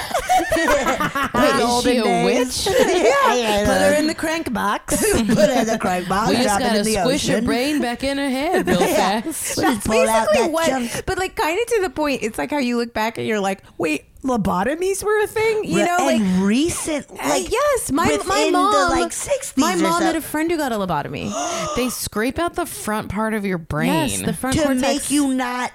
Wait, is Olden she a days. witch? yeah, yeah. Put her in the crank box. Put her in the crank box. We just drop it gotta in the squish her ocean. brain back in her head real Yeah. fast. We'll just pull out Basically that what, chunk. but like kind of to the point, it's like how you look back and you're like, wait, lobotomies were a thing, you Re- know? Like, and recent, uh, like yes, my my within mom, the like sixties. my or mom so, had a friend who got a lobotomy. They scrape out the front part of your brain. Yes, the front to cortex, make you not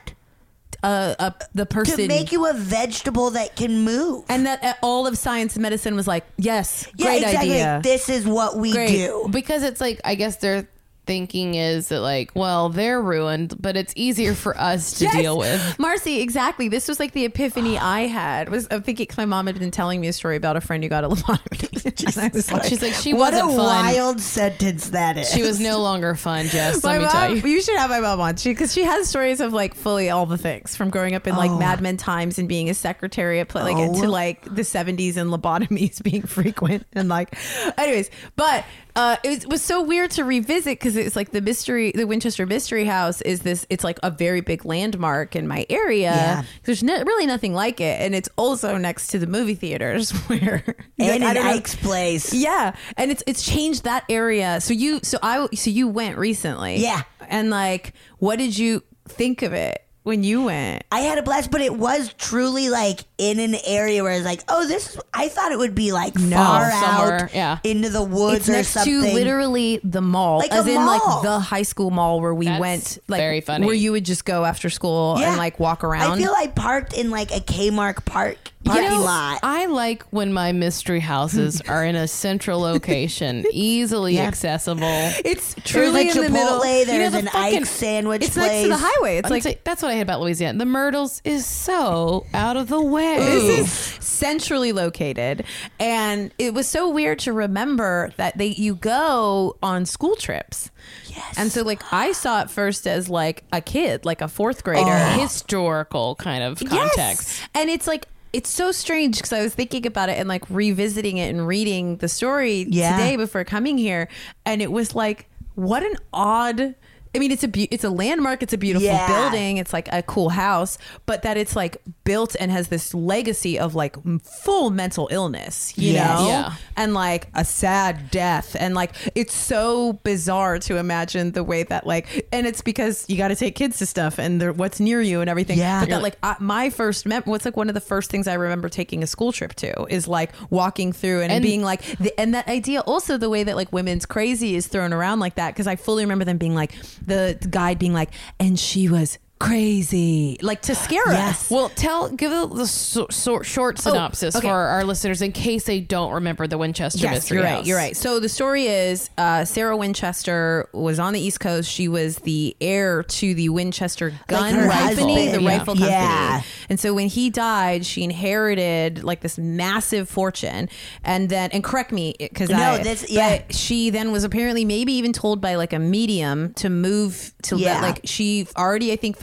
uh, uh, the person, to make you a vegetable that can move. and that uh, all of science and medicine was like, yes, yeah, great exactly. idea. This is what we Great. do. Because it's like, I guess their thinking is that like, well, they're ruined, but it's easier for us to Yes. deal with. Marcy, exactly. This was like the epiphany I had. Was I'm thinking 'cause my mom had been telling me a story about a friend who got a lobotomy. And I was like, She's like, she What a wasn't fun. wild sentence that is. She was no longer fun, Jess. my Let me mom, tell you. you should have my mom on because she has stories of like fully all the things from growing up in like Mad Men times and being a secretary at pla- like Oh. into like the seventies and lobotomies being frequent and like, anyways, but. Uh, it was, was so weird to revisit because it's like the mystery, the Winchester Mystery House is this. It's like a very big landmark in my area. Yeah. There's no, really nothing like it, and it's also next to the movie theaters where and like, I in don't know- Ike's place. yeah, and it's it's changed that area. So you so I so you went recently. Yeah. And like what did you think of it when you went? I had a blast, but it was truly like in an area where I was like, oh, this is, I thought it would be like far somewhere, out yeah. into the woods It's or next something. to literally the mall, Like as a in mall. like the high school mall where we That's went. Like very funny. where you would just go after school Yeah. and like walk around. I feel I parked in like a Kmart park You parking know, lot. I like when my mystery houses are in a central location, easily Yeah. accessible. it's There's truly a in the middle. Chipotle. There's You know, the an fucking- Ike's sandwich It's place. next to the highway. It's I'm like say- that's what I hate about Louisiana. The Myrtles is so out of the way. This is centrally located, and it was so weird to remember that they you go on school trips. Yes. And so like I saw it first as like a kid, like a fourth grader. historical kind of context. Yes. And it's like it's so strange because I was thinking about it and like revisiting it and reading the story Yeah. today before coming here, and it was like what an odd. I mean, it's a be- it's a landmark. It's a beautiful Yeah. building. It's like a cool house, but that it's like built and has this legacy of like m- full mental illness, you Yes. know, Yeah. and like a sad death, and like it's so bizarre to imagine the way that like, and it's because you got to take kids to stuff and they're what's near you and everything. Yeah. But that like I, my first mem- what's like one of the first things I remember taking a school trip to is like walking through and, And- being like, the, and that idea also the way that like women's crazy is thrown around like that because I fully remember them being like the guide being like, and she was crazy, like to scare Yes. us. Well, tell give it the so, so, short synopsis okay. for our listeners in case they don't remember the Winchester Yes, Mystery you're House. right. You're right. So the story is uh, Sarah Winchester was on the East Coast. She was the heir to the Winchester gun her company, husband. the Yeah. rifle company. Yeah. And so when he died, she inherited like this massive fortune. And then, and correct me, because No, I, this- but yeah. she then was apparently maybe even told by like a medium to move to Yeah. let, like she already I think felt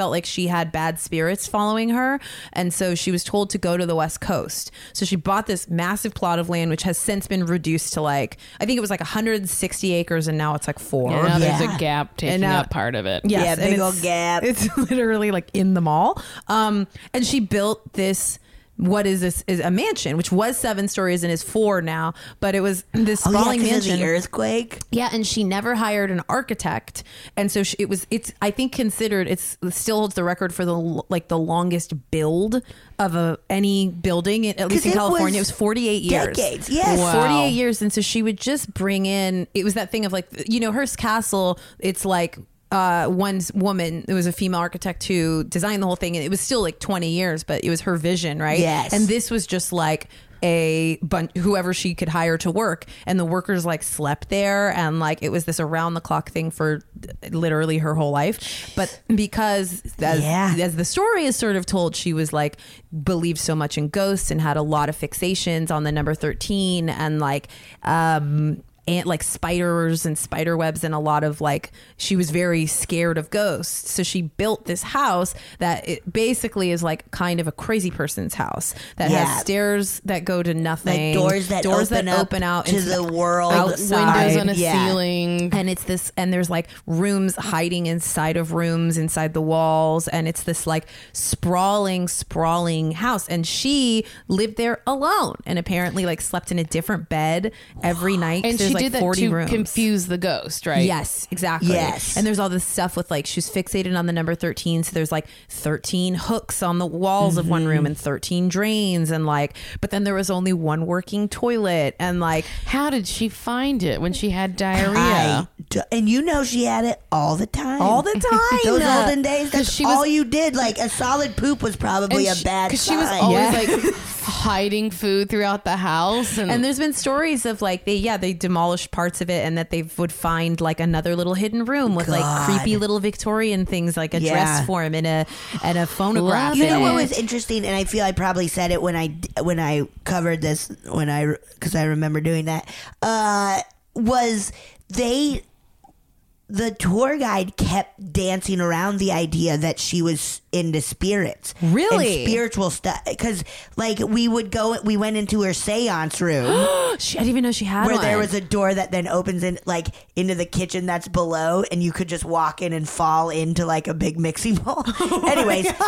felt like she had bad spirits following her. And so she was told to go to the West Coast. So she bought this massive plot of land, which has since been reduced to like, I think it was like one hundred sixty acres and now it's like four. Yeah, now there's Yeah. a gap taking now- up part of it. Yes, Yeah, and big it's- old gap. It's literally like in the mall. Um, and she built this. What is this? Is a mansion, which was seven stories and is four now, but it was this Oh yeah, sprawling 'cause of mansion. the earthquake. Yeah, and she never hired an architect, and so she, it was. It's I think considered it's it still holds the record for the like the longest build of a any building at least 'Cause in it California. It was was forty-eight years. decades, yes. Wow. forty-eight years, and so she would just bring in. It was that thing of like you know Hearst Castle. It's like. Uh, one woman, it was a female architect who designed the whole thing, and it was still like twenty years, but it was her vision, right? Yes. And this was just like a bunch, whoever she could hire to work, and the workers like slept there, and like it was this around the clock thing for literally her whole life. But because as, Yeah. as the story is sort of told, she was like believed so much in ghosts and had a lot of fixations on the number thirteen and like um and like spiders and spider webs and a lot of like she was very scared of ghosts, so she built this house that it basically is like kind of a crazy person's house that Yeah. has stairs that go to nothing, Like doors that doors open that up open out to into the world. outside. Windows on a Yeah. ceiling. And it's this, and there's like rooms hiding inside of rooms inside the walls, and it's this like sprawling, sprawling house. And she lived there alone, and apparently like slept in a different bed every night. And There's she like did that forty to rooms. confuse the ghost, right? Yes, exactly. Yes. And there's all this stuff with like she's fixated on the number thirteen. So there's like thirteen hooks on the walls of one room and thirteen drains, and like, but then there was only one working toilet, and like How did she find it when she had diarrhea? I d- and you know she had it all the time. all the time. Those olden days, that's she was- all you did. Like a solid poop was probably a bad because sign. she was always Yeah. like hiding food throughout the house, and, And there's been stories of like they yeah they demolished parts of it, and that they would find like another little hidden room with like God. creepy little Victorian things like a Yeah. dress form and a and a phonograph. Love You in know what it. was interesting, and I feel I probably said it when I when I covered this when I because I remember doing that. Uh, was they the tour guide kept dancing around the idea that she was into spirits, Really? and spiritual stuff. Because like we would go, we went into her seance room. She, I didn't even know she had Where one. there was a door that then opens in like into the kitchen that's below, and you could just walk in and fall into like a big mixing bowl. Anyways, um,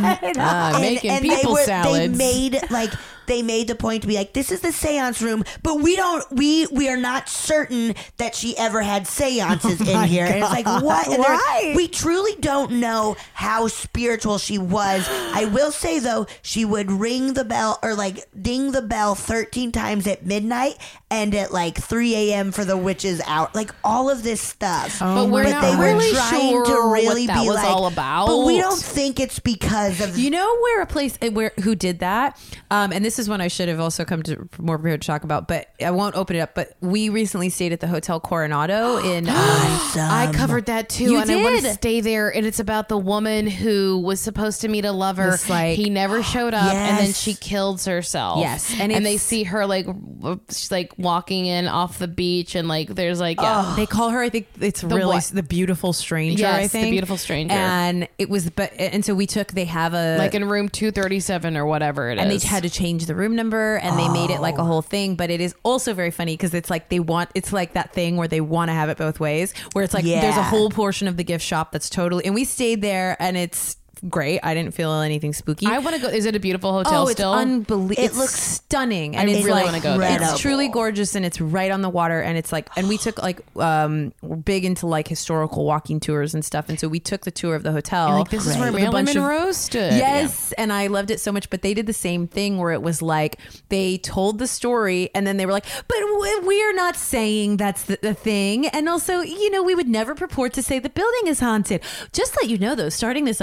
Ah, making people they salads. They made like they made the point to be like, this is the seance room, but we don't we we are not certain that she ever had seances in here. And it's like what? And they're- Right. we truly don't know how spiritual she was. I will say though, she would ring the bell or like ding the bell thirteen times at midnight and at like three a.m. for the witches out. Like all of this stuff. But we're but not they were really trying sure to really what that be was like, all about. But we don't think it's because of You know where a place uh, where who did that? Um, and this is one I should have also come to more prepared to talk about, but I won't open it up. But we recently stayed at the Hotel Coronado in. Um, I covered that too, You and I want to did? stay there. And it's about the woman who was supposed to meet a lover. This, like- he never showed up, and then Yes. she kills herself. Yes, and, and they it's- see her like w- she's like walking in off the beach, and like there's like yeah, They call her, I think it's really what? the beautiful stranger. Yes, I The think Beautiful Stranger. and it was, but and so we took. They have a like in room two thirty-seven or whatever it is. and they had to change the room number, and they made it like a whole thing. But it is also very funny because it's like they want it's like that thing where they want to have it both ways, where it's like Yeah. there's a whole portion of the gift shop that's totally, and we stayed there, and it's great. I didn't feel anything spooky. I want to go. Is it a beautiful hotel Oh, it's still? unbelievable! It It looks- looks stunning, and I it's really like wanna go there. incredible. it's truly gorgeous, and it's right on the water, and it's like, and we took like um, we're big into like historical walking tours and stuff, and so we took the tour of the hotel. You're like, this is where with a Marilyn bunch of- Monroe stood. Yes, and I loved it so much. But they did the same thing where it was like they told the story, and then they were like, "But w- we are not saying that's the, the thing." And also, you know, we would never purport to say the building is haunted. Just let you know, though, starting this October, we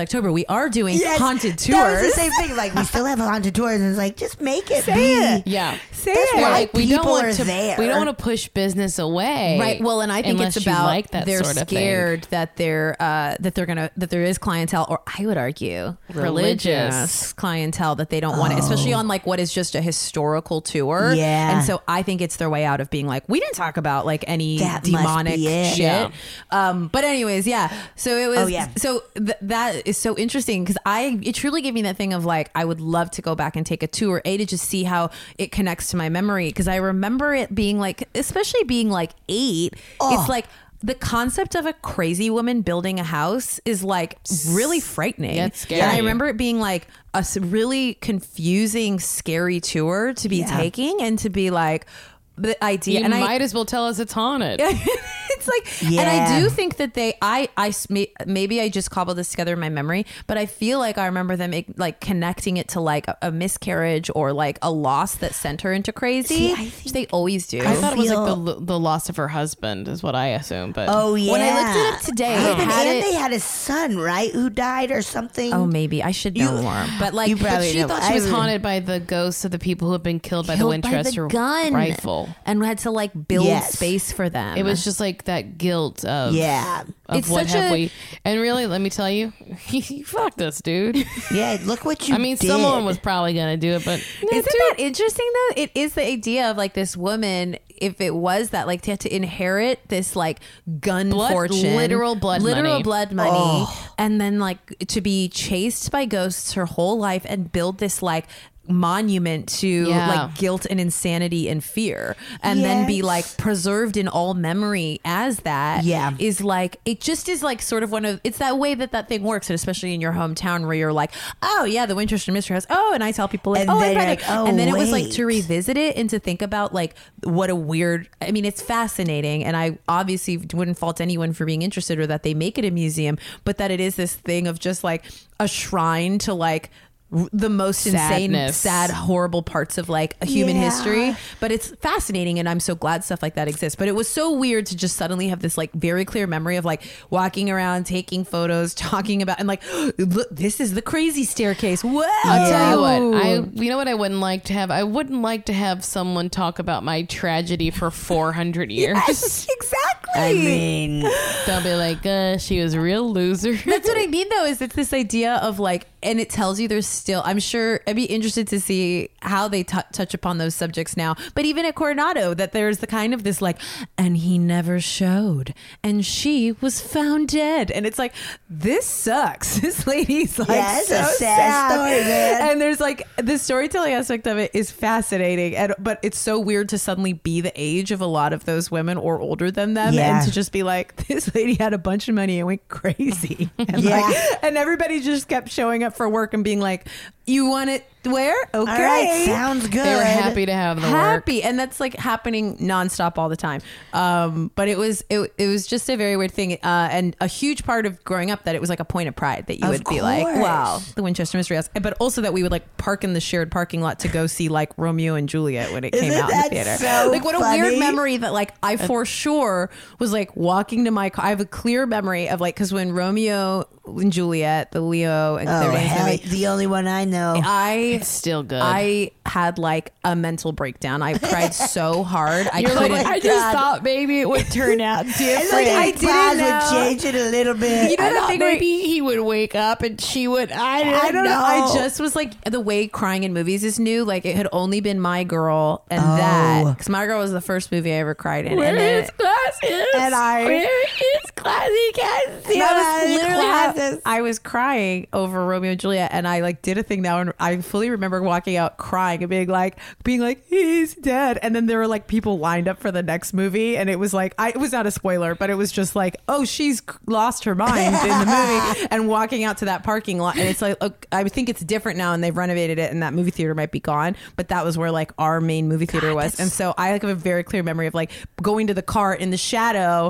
we are doing Yes, haunted tours. That was the same thing. Like, we still have haunted tours, and it's like, just make it Say be. it. Yeah. Say That's it. why Like we don't people want are to there. we don't want to push business away. Right. Well, and I think unless it's you about like that they're sort of scared thing. that they're uh, that they're gonna that there is clientele, or I would argue Religious. clientele that they don't want it, especially on like what is just a historical tour. Yeah. And so I think it's their way out of being like, we didn't talk about like any That must demonic be it. shit. Yeah. Um, but anyways, yeah. So it was. Oh, yeah. So th- that is so interesting because I it truly gave me that thing of like I would love to go back and take a tour, a to just see how it connects to my memory, because I remember it being like, especially being like eight, Oh. it's like the concept of a crazy woman building a house is like really frightening. Yeah, it's scary. And I remember it being like a s- really confusing, scary tour to be Yeah. taking and to be like the idea. You and I, might as well tell us it's haunted. it's like, and Yeah. I do think that they, I, I, s- may- maybe I just cobbled this together in my memory, but I feel like I remember them make, like connecting it to like a, a miscarriage or like a loss that sent her into crazy, See, I which think- they always do. I thought it was like feel- the the loss of her husband is what I assume, but Oh, yeah. When I looked it up today, it Husband had and it- they had a son, right? Who died or something. Oh, maybe I should know You- more, but like, you but probably she know. thought she was I- haunted by the ghosts of the people who had been killed by the killed by Winchester gun rifle. and had to like build Yes. space for them. It was just like that guilt of Yeah. of It's what such have a- we and really let me tell you, you fucked us, dude. Yeah, look what you I mean, did. someone was probably gonna do it, but Isn't that interesting though? It is the idea of like this woman, if it was that, like to have to inherit this like gun Blood- fortune, literal blood literal money. blood money, and then like to be chased by ghosts her whole life and build this like monument to Yeah. like guilt and insanity and fear, and then be Yes. like preserved in all memory as that. Yeah. Is like, it just is like sort of one of, it's that way that that thing works, and especially in your hometown where you're like, oh yeah, the Winchester Mystery House. Oh, and I tell people like, And oh, then I'm you're by the- like, oh, and then it was like to wait. revisit it and to think about like what a weird, I mean, it's fascinating, and I obviously wouldn't fault anyone for being interested or that they make it a museum, but that it is this thing of just like a shrine to like r- the most Sadness. insane, sad, horrible parts of like a human Yeah. history. But it's fascinating, and I'm so glad stuff like that exists. But it was so weird to just suddenly have this like very clear memory of like walking around, taking photos, talking about, and like, look, this is the crazy staircase. Whoa! I'll tell you what, I you know what I wouldn't like to have? I wouldn't like to have someone talk about my tragedy for four hundred years. Yes, exactly. I mean, They'll be like, uh, she was a real loser. That's what I mean, though, is it's this idea of like, and it tells you there's still, I'm sure, I'd be interested to see how they t- touch upon those subjects now. But even at Coronado, that there's the kind of this like, and he never showed, and she was found dead. And it's like, this sucks. This lady's like, Yeah, it's so a sad sad. story, man. And there's like, the storytelling aspect of it is fascinating. And, but it's so weird to suddenly be the age of a lot of those women or older than them. Yeah. And to just be like, this lady had a bunch of money and went crazy. And Yeah. like, and everybody just kept showing up for work and being like, you want it where? Okay. all right, sounds good. They were happy to have the work. Happy, and that's like happening nonstop all the time. Um, but it was it, it was just a very weird thing, uh, and a huge part of growing up that it was like a point of pride that you Of would be like, course. wow, the Winchester Mystery House, but also that we would like park in the shared parking lot to go see like Romeo and Juliet when it came Isn't out in the that theater. so like what a funny? weird memory that like I for sure was like walking to my car. I have a clear memory of like, because when Romeo and Juliet, the Leo and Oh, Claire Danes hell, movie, the only one I know. I It's still good. I had like a mental breakdown. I cried so hard. I You're couldn't. like, I just God. thought maybe it would turn out different. Like, I I didn't didn't know. would change it a little bit. You know I the thought thing where- maybe he would wake up and she would. I don't, I don't know. know. I just was like, the way crying in movies is new. Like it had only been My Girl and Oh. that, because My Girl was the first movie I ever cried in. Where and is it, glasses? and I- Where is glasses? Glasses? that was literally how Glasses. I was crying over Romeo and Juliet, and I like did a thing now, and I fully remember walking out crying and being like, being like, he's dead, and then there were like people lined up for the next movie, and it was like, I it was not a spoiler, but it was just like, oh, she's lost her mind in the movie, and walking out to that parking lot, and it's like, look, I think it's different now, and they've renovated it, and that movie theater might be gone, but that was where like our main movie theater was, and so I like have a very clear memory of like going to the car in the shadow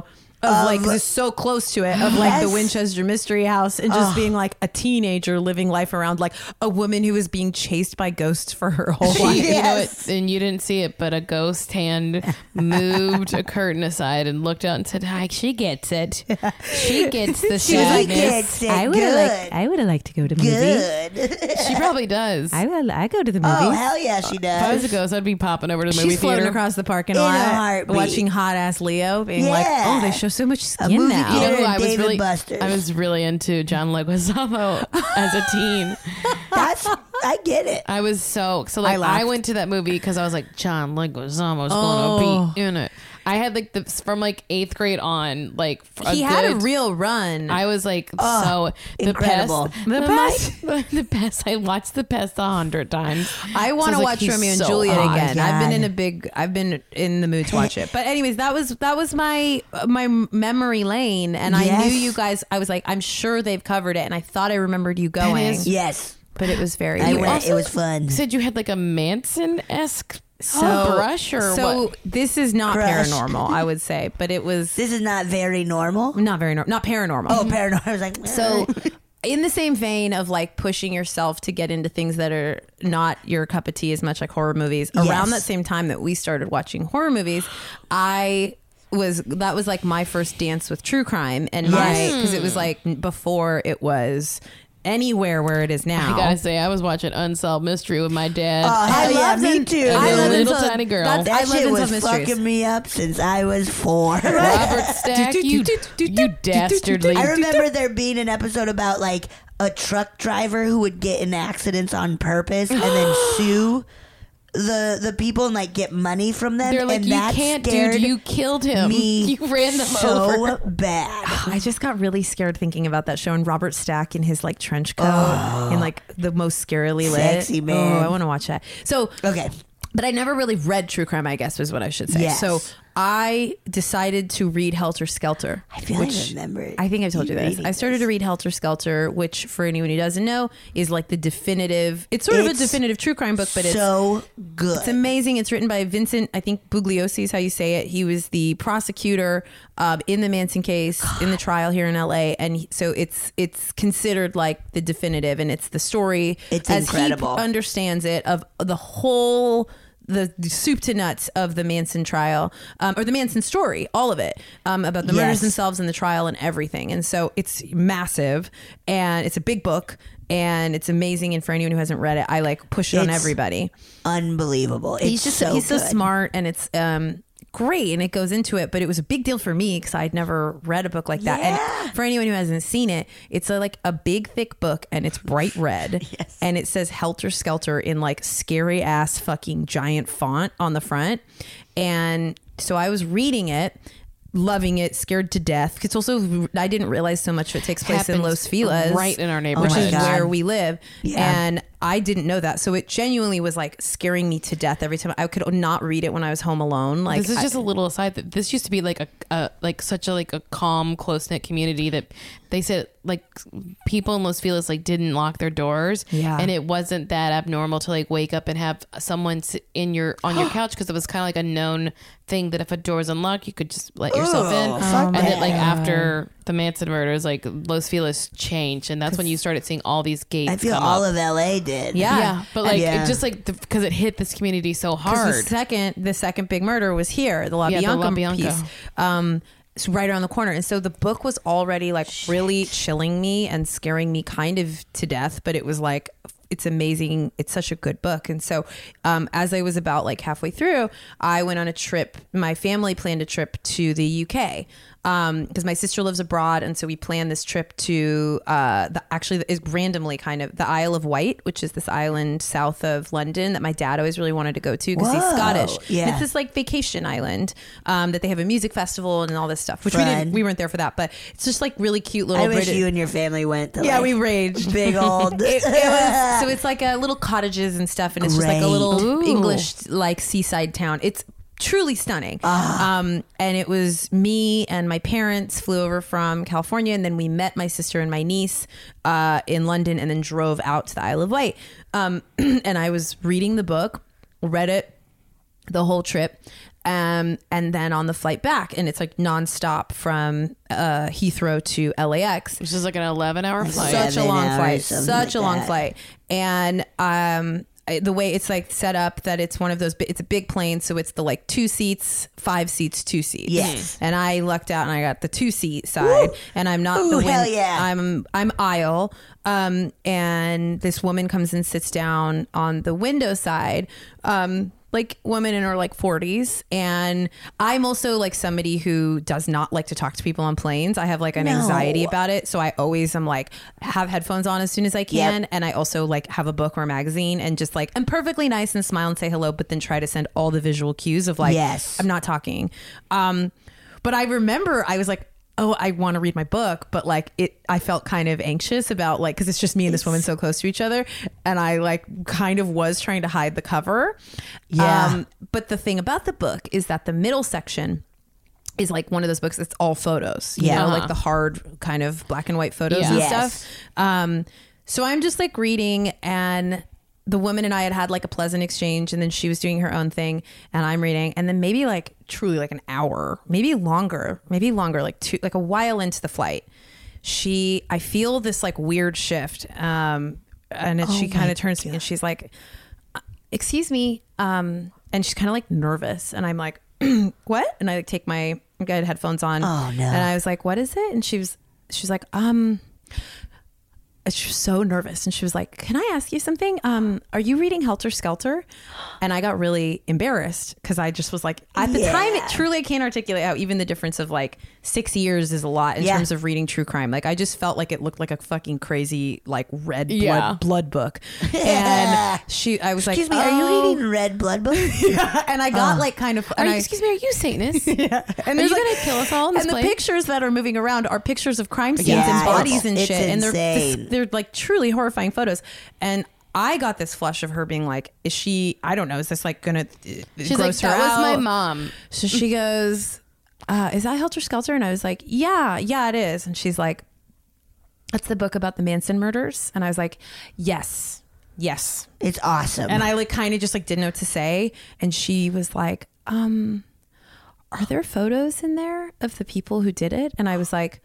of, Of- like 'cause it's so close to it of like the Yes. Winchester Mystery House and just being like a teenager living life around like a woman who was being chased by ghosts for her whole You- life. You know, Yes. it, and you didn't see it, but a ghost hand moved a curtain aside and looked out and said, "Hi, she gets it. She gets the She sadness." gets it. I would Good. have liked. I would have liked to go to the movie. Good. She probably does. I would. I go to the movie. Oh, hell yeah, she if I was a does. ghost, I'd be popping over to the movie She's floating theater. across the parking In a lot, heartbeat. watching hot ass Leo, being like, Yeah. "Oh, they show so much skin movie now." You know theater who and I was Dave really, and Buster's. I was really into John Leguizamo as a teen. That's, I get it. I was so so I like I, laughed. went to that movie because I was like John Leguizamo's Oh. gonna be in it. I had like the from like eighth grade on like a He had a good- real run. I was like so the incredible. Pest, The my- the Pest. I watched the Pest a hundred times. I want So to was like, watch he's Romeo and so Juliet hot. again. I've been God. in a big. I've been in the mood to watch it. But anyways, that was that was my my memory lane, and I Yes. knew you guys. I was like, I'm sure they've covered it, and I thought I remembered you going, is- Yes. but it was very I weird. went. It was fun. Said you had like a Manson esque So brush or so what? this is not Crush. paranormal, I would say, but it was This is not very normal. not very nor- not paranormal. Oh, paranormal. I was like, So, in the same vein of like pushing yourself to get into things that are not your cup of tea as much like horror movies, Yes. around that same time that we started watching horror movies, I was that was like my first dance with true crime and my Yes. because it was like before it was anywhere where it is now. I gotta say, I was watching Unsolved Mystery with my dad. oh, hell yeah, loved me it. too. I dude. love it. little Unsolved- tiny girl. that's- That I love shit was Unsolved Mysteries. fucking me up since I was four. Robert Stack, you, you dastardly. I remember there being an episode about like a truck driver who would get in accidents on purpose and then sue the the people and like get money from them. They're like, and you that can't, scared dude. You killed him. me You ran them so over. bad. I just got really scared thinking about that show and Robert Stack in his like trench coat in like the most scarily lit. Sexy man. Oh, I want to watch that. So Okay. But I never really read true crime, I guess was what I should say. Yes. So I decided to read Helter Skelter. I feel like I remember. I think I've told you, this. reading I started this. to read Helter Skelter, which for anyone who doesn't know is like the definitive, it's sort of It's a definitive true crime book, but it's so good. it's amazing. It's written by Vincent, I think Bugliosi is how you say it. He was the prosecutor um, in the Manson case in the trial here in L A, and he, so it's it's considered like the definitive, and it's the story It's as incredible. he understands it of the whole. The soup to nuts of the Manson trial, um, or the Manson story, all of it, um, about the murders Yes. themselves and the trial and everything. And so it's massive, and it's a big book, and it's amazing. And for anyone who hasn't read it, I like push it on It's everybody. Unbelievable. It's He's just so he's so good. smart, and it's um great, and it goes into it. But it was a big deal for me because I'd never read a book like that. Yeah. And for anyone who hasn't seen it, it's a, like a big thick book, and it's bright red, Yes. and it says Helter Skelter in like scary ass fucking giant font on the front. And so I was reading it, loving it, scared to death. It's also I didn't realize so much of it takes place in Happens Los Feliz, right in our Oh neighborhood. my which is God. where we live. Yeah. And I didn't know that. So it genuinely was like scaring me to death every time. I could not read it when I was home alone. Like This is I- just a little aside that this used to be like a, a like such a like a calm, close knit community that they said like people in Los Feliz like didn't lock their doors. Yeah. and it wasn't that abnormal to like wake up and have someone sit in your on your couch because it was kind of like a known thing that if a door's unlocked, you could just let yourself in. Oh, fuck and then like that. after the Manson murders, like Los Feliz changed, and that's when you started seeing all these gates. I feel come all up. of L A did. Yeah. Yeah, but like Yeah. it just like because it hit this community so 'cause hard. the second the second big murder was here, the La Yeah, the Bianca, La Bianca. piece. Um it's right around the corner. And so the book was already like really chilling me and scaring me kind of to death, but it was like it's amazing. It's such a good book. And so um, as I was about like halfway through, I went on a trip. My family planned a trip to the U K um, because my sister lives abroad. And so we planned this trip to uh, the actually is randomly kind of the Isle of Wight, which is this island south of London that my dad always really wanted to go to because he's Whoa. Scottish. Yeah. And it's this like vacation island um, that they have a music festival and all this stuff, which we Fun. didn't, we weren't there for that, but it's just like really cute little I wish British. you and your family went to Yeah, like, we raged. big old. It, it was, so it's like a little cottages and stuff, and it's just like a Great. little Ooh. English like seaside town. It's truly stunning. Um, and it was me and my parents flew over from California, and then we met my sister and my niece uh, in London, and then drove out to the Isle of Wight. Um, and I was reading the book, read it the whole trip. Um, and then on the flight back, and it's like nonstop from uh, Heathrow to L A X. Which is like an eleven hour flight. Such a Seven long hours, flight. something Such like a long that. flight. And um, I- the way it's like set up that it's one of those, bi- it's a big plane. So it's the like two seats, five seats, two seats. Yes. And I lucked out and I got the two seat side. Woo! And I'm not Ooh, the win- hell yeah. I'm, I'm aisle. Um, and this woman comes and sits down on the window side. Um, like woman in her like forties, and I'm also like somebody who does not like to talk to people on planes. I have like an No. anxiety about it, so I always am like have headphones on as soon as I can, Yep. and I also like have a book or a magazine and just like I'm perfectly nice and smile and say hello, but then try to send all the visual cues of like Yes. I'm not talking. Um, but I remember I was like, oh, I want to read my book, but like it, I felt kind of anxious about like, cause it's just me and this woman so close to each other. And I like kind of was trying to hide the cover. Yeah. Um, but the thing about the book is that the middle section is like one of those books that's all photos, you Yeah. know, Uh-huh. like the hard kind of black and white photos Yeah. and Yes. stuff. Um, so I'm just like reading, and the woman and I had had like a pleasant exchange, and then she was doing her own thing and I'm reading, and then maybe like truly like an hour, maybe longer, maybe longer, like two, like a while into the flight, she, I feel this like weird shift. Um, and then she kind of turns to me and she's like, excuse me. Um, and she's kind of like nervous, and I'm like, what? And I like take my I had headphones on. Oh, no. And I was like, what is it? And she was, she's like, um, she was so nervous, and she was like, can I ask you something? Um, are you reading Helter Skelter? And I got really embarrassed because I just was like, at the Yeah. time, it truly I can't articulate how even the difference of like six years is a lot in Yeah. terms of reading true crime. Like I just felt like it looked like a fucking crazy like red blood, Yeah. blood book. And she, I was Excuse like, me, are you "Oh." reading Red Blood Book? And I got like kind of, Are and you, I, excuse me, are you Satanist? and Are there's you like- gonna kill us all in this and the plane? pictures that are moving around are pictures of crime scenes Yeah, and bodies it's- and it's shit, and they're insane. they're like truly horrifying photos. And I got this flush of her being like, "Is she? I don't know. Is this like gonna uh, She's like, gross her that was my out?" mom. So she goes, uh, "Is that Helter Skelter?" And I was like, "Yeah, yeah, it is." And she's like, "That's the book about the Manson murders." And I was like, "Yes, yes." It's awesome. And I like kind of just like didn't know what to say. And she was like, um, are there photos in there of the people who did it? And I was like,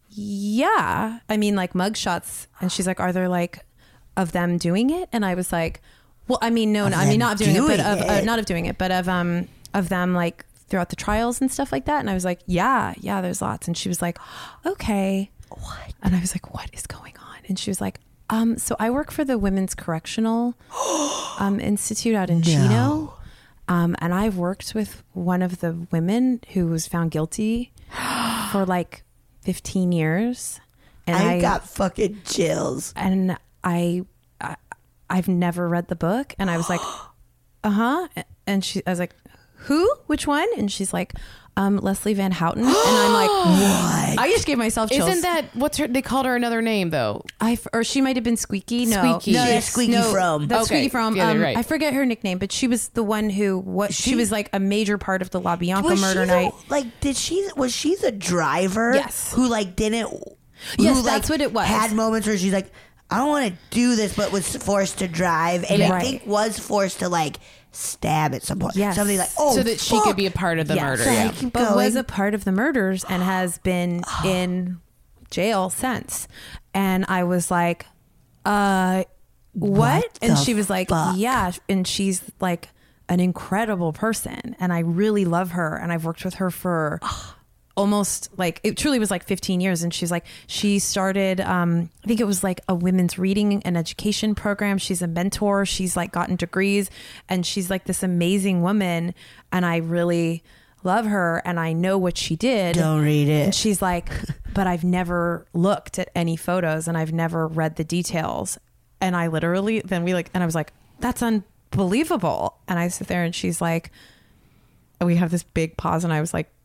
yeah, I mean like mugshots. And she's like, are there like of them doing it? And I was like, well, I mean, no, Of no I mean, them not of doing, doing it, but of, uh, it. not of doing it, but of, um, of them like throughout the trials and stuff like that. And I was like, yeah, yeah, there's lots. And she was like, okay. What? And I was like, what is going on? And she was like, um, so I work for the Women's Correctional um, Institute out in Chino. Um, and I've worked with one of the women who was found guilty for like fifteen years. And I, I, got fucking chills. and I, I, I've never read the book. And I was like, uh huh. And she, I was like, who? Which one? And she's like, um, Leslie Van Houten. And I'm like, What? I just gave myself chills. Isn't that what's her? They called her another name though. I f- or she might have been Squeaky. No, Squeaky. no, Yeah, that's- Squeaky no, Fromm. That's Okay, Squeaky Fromm. yeah, Um, you're right. I forget her nickname, but she was the one who what she, She- was like a major part of the La Bianca Was murder she the- night. like, did she? Was she the driver? Yes. Who like didn't? Yes, who, that's what it was. Had moments where she's like, I don't want to do this, but was forced to drive, and I Right. think was forced to like stab at some point. Yes. Something like, oh, so that she fuck. could be a part of the Yes. murder. Sorry, Yeah. keep But going. was a part of the murders and has been in jail since. And I was like, uh, what? What And the she was like, fuck? yeah. And she's like an incredible person. And I really love her. And I've worked with her for almost like, it truly was like fifteen years. And she's like, she started, um, I think it was like a women's reading and education program. She's a mentor. She's like gotten degrees, and she's like this amazing woman. And I really love her, and I know what she did. Don't read And it. she's like, but I've never looked at any photos, and I've never read the details. And I literally, then we like, and I was like, that's unbelievable. And I sit there, and she's like, we have this big pause, and I was like,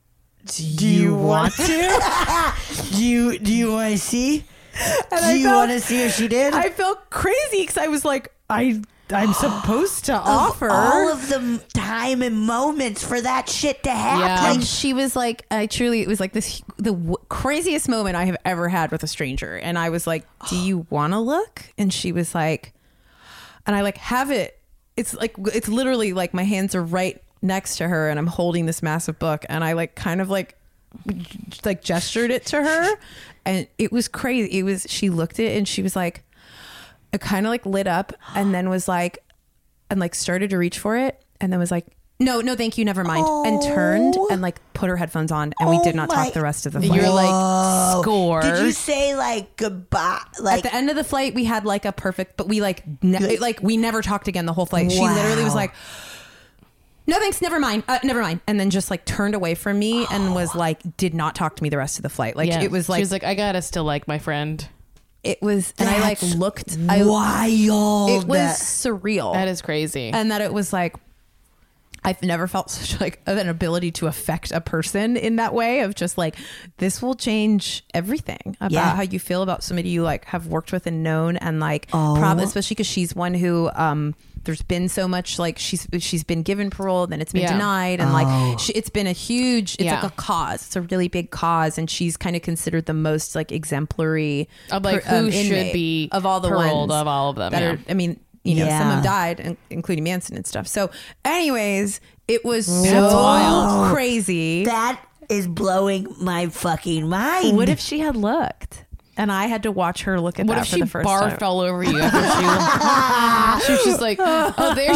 Do you want to? do you do you want to see? And do I you felt- want to see what she did? I felt crazy because I was like, I, I'm supposed to Of offer. all of the m- time and moments for that shit to happen. Yeah. Like, And she was like, I truly, it was like this, the w- craziest moment I have ever had with a stranger. And I was like, do you want to look? And she was like, and I like have it. It's like, it's literally like my hands are right next to her and I'm holding this massive book and I like kind of like like gestured it to her and it was crazy. It was, she looked at it and she was like, it kind of like lit up and then was like, and like started to reach for it and then was like, no, no, thank you, never mind. Oh. And turned and like put her headphones on and we Oh did not my- talk the rest of the flight. You're like, score. Did you say like goodbye? Like At the end of the flight, we had like a perfect, but we like, ne- like we never talked again the whole flight. She literally was Wow. like, no thanks, never mind, uh, never mind. And then just like turned away from me and was like, did not talk to me the rest of the flight. Like Yeah. it was like, she was like, I gotta still like my friend. it was, and I like That's looked, I, wild. it was surreal. That is crazy. And that it was like, I've never felt such like an ability to affect a person in that way of just like, this will change everything about Yeah. how you feel about somebody you like have worked with and known. And like, Oh. probably, especially because she's one who, um, there's been so much like she's she's been given parole, then it's been Yeah. denied, and Oh. like she, it's been a huge, it's Yeah. like a cause, it's a really big cause, and she's kind of considered the most like exemplary Of, like, per- um, who should inmate be of all the paroled ones of all of them, that yeah. are, I mean, you know, some Yeah. have died, in- including Manson and stuff. So, anyways, it was That's so wild. crazy. That is blowing my fucking mind. What if she had looked, and I had to watch her look at What that if for she the first barfed time? all over you after she, she was just like, oh, there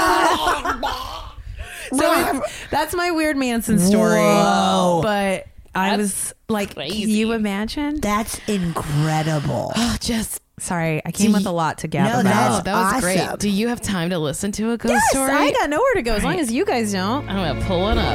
she So it's- that's my weird Manson story. Whoa. But I That's was like, crazy. can you imagine? That's incredible. just Sorry, I came Do with you- a lot to gather. No, Oh, that's that was awesome. great. Do you have time to listen to a ghost yes, story? I got nowhere to go as long Right. as you guys don't. I'm gonna pull one up.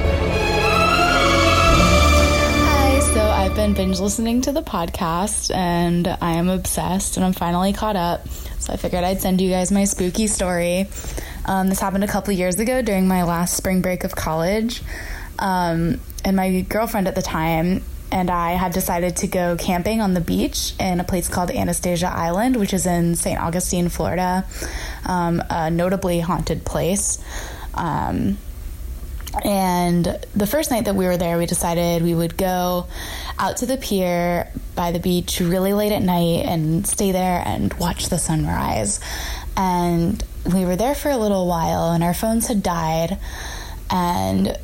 Hi, so I've been binge listening to the podcast and I am obsessed and I'm finally caught up. So I figured I'd send you guys my spooky story. Um, this happened a couple years ago during my last spring break of college. Um, and my girlfriend at the time and I had decided to go camping on the beach in a place called Anastasia Island, which is in Saint Augustine, Florida, um, a notably haunted place. Um, and the first night that we were there, we decided we would go out to the pier by the beach really late at night and stay there and watch the sunrise. And we were there for a little while and our phones had died and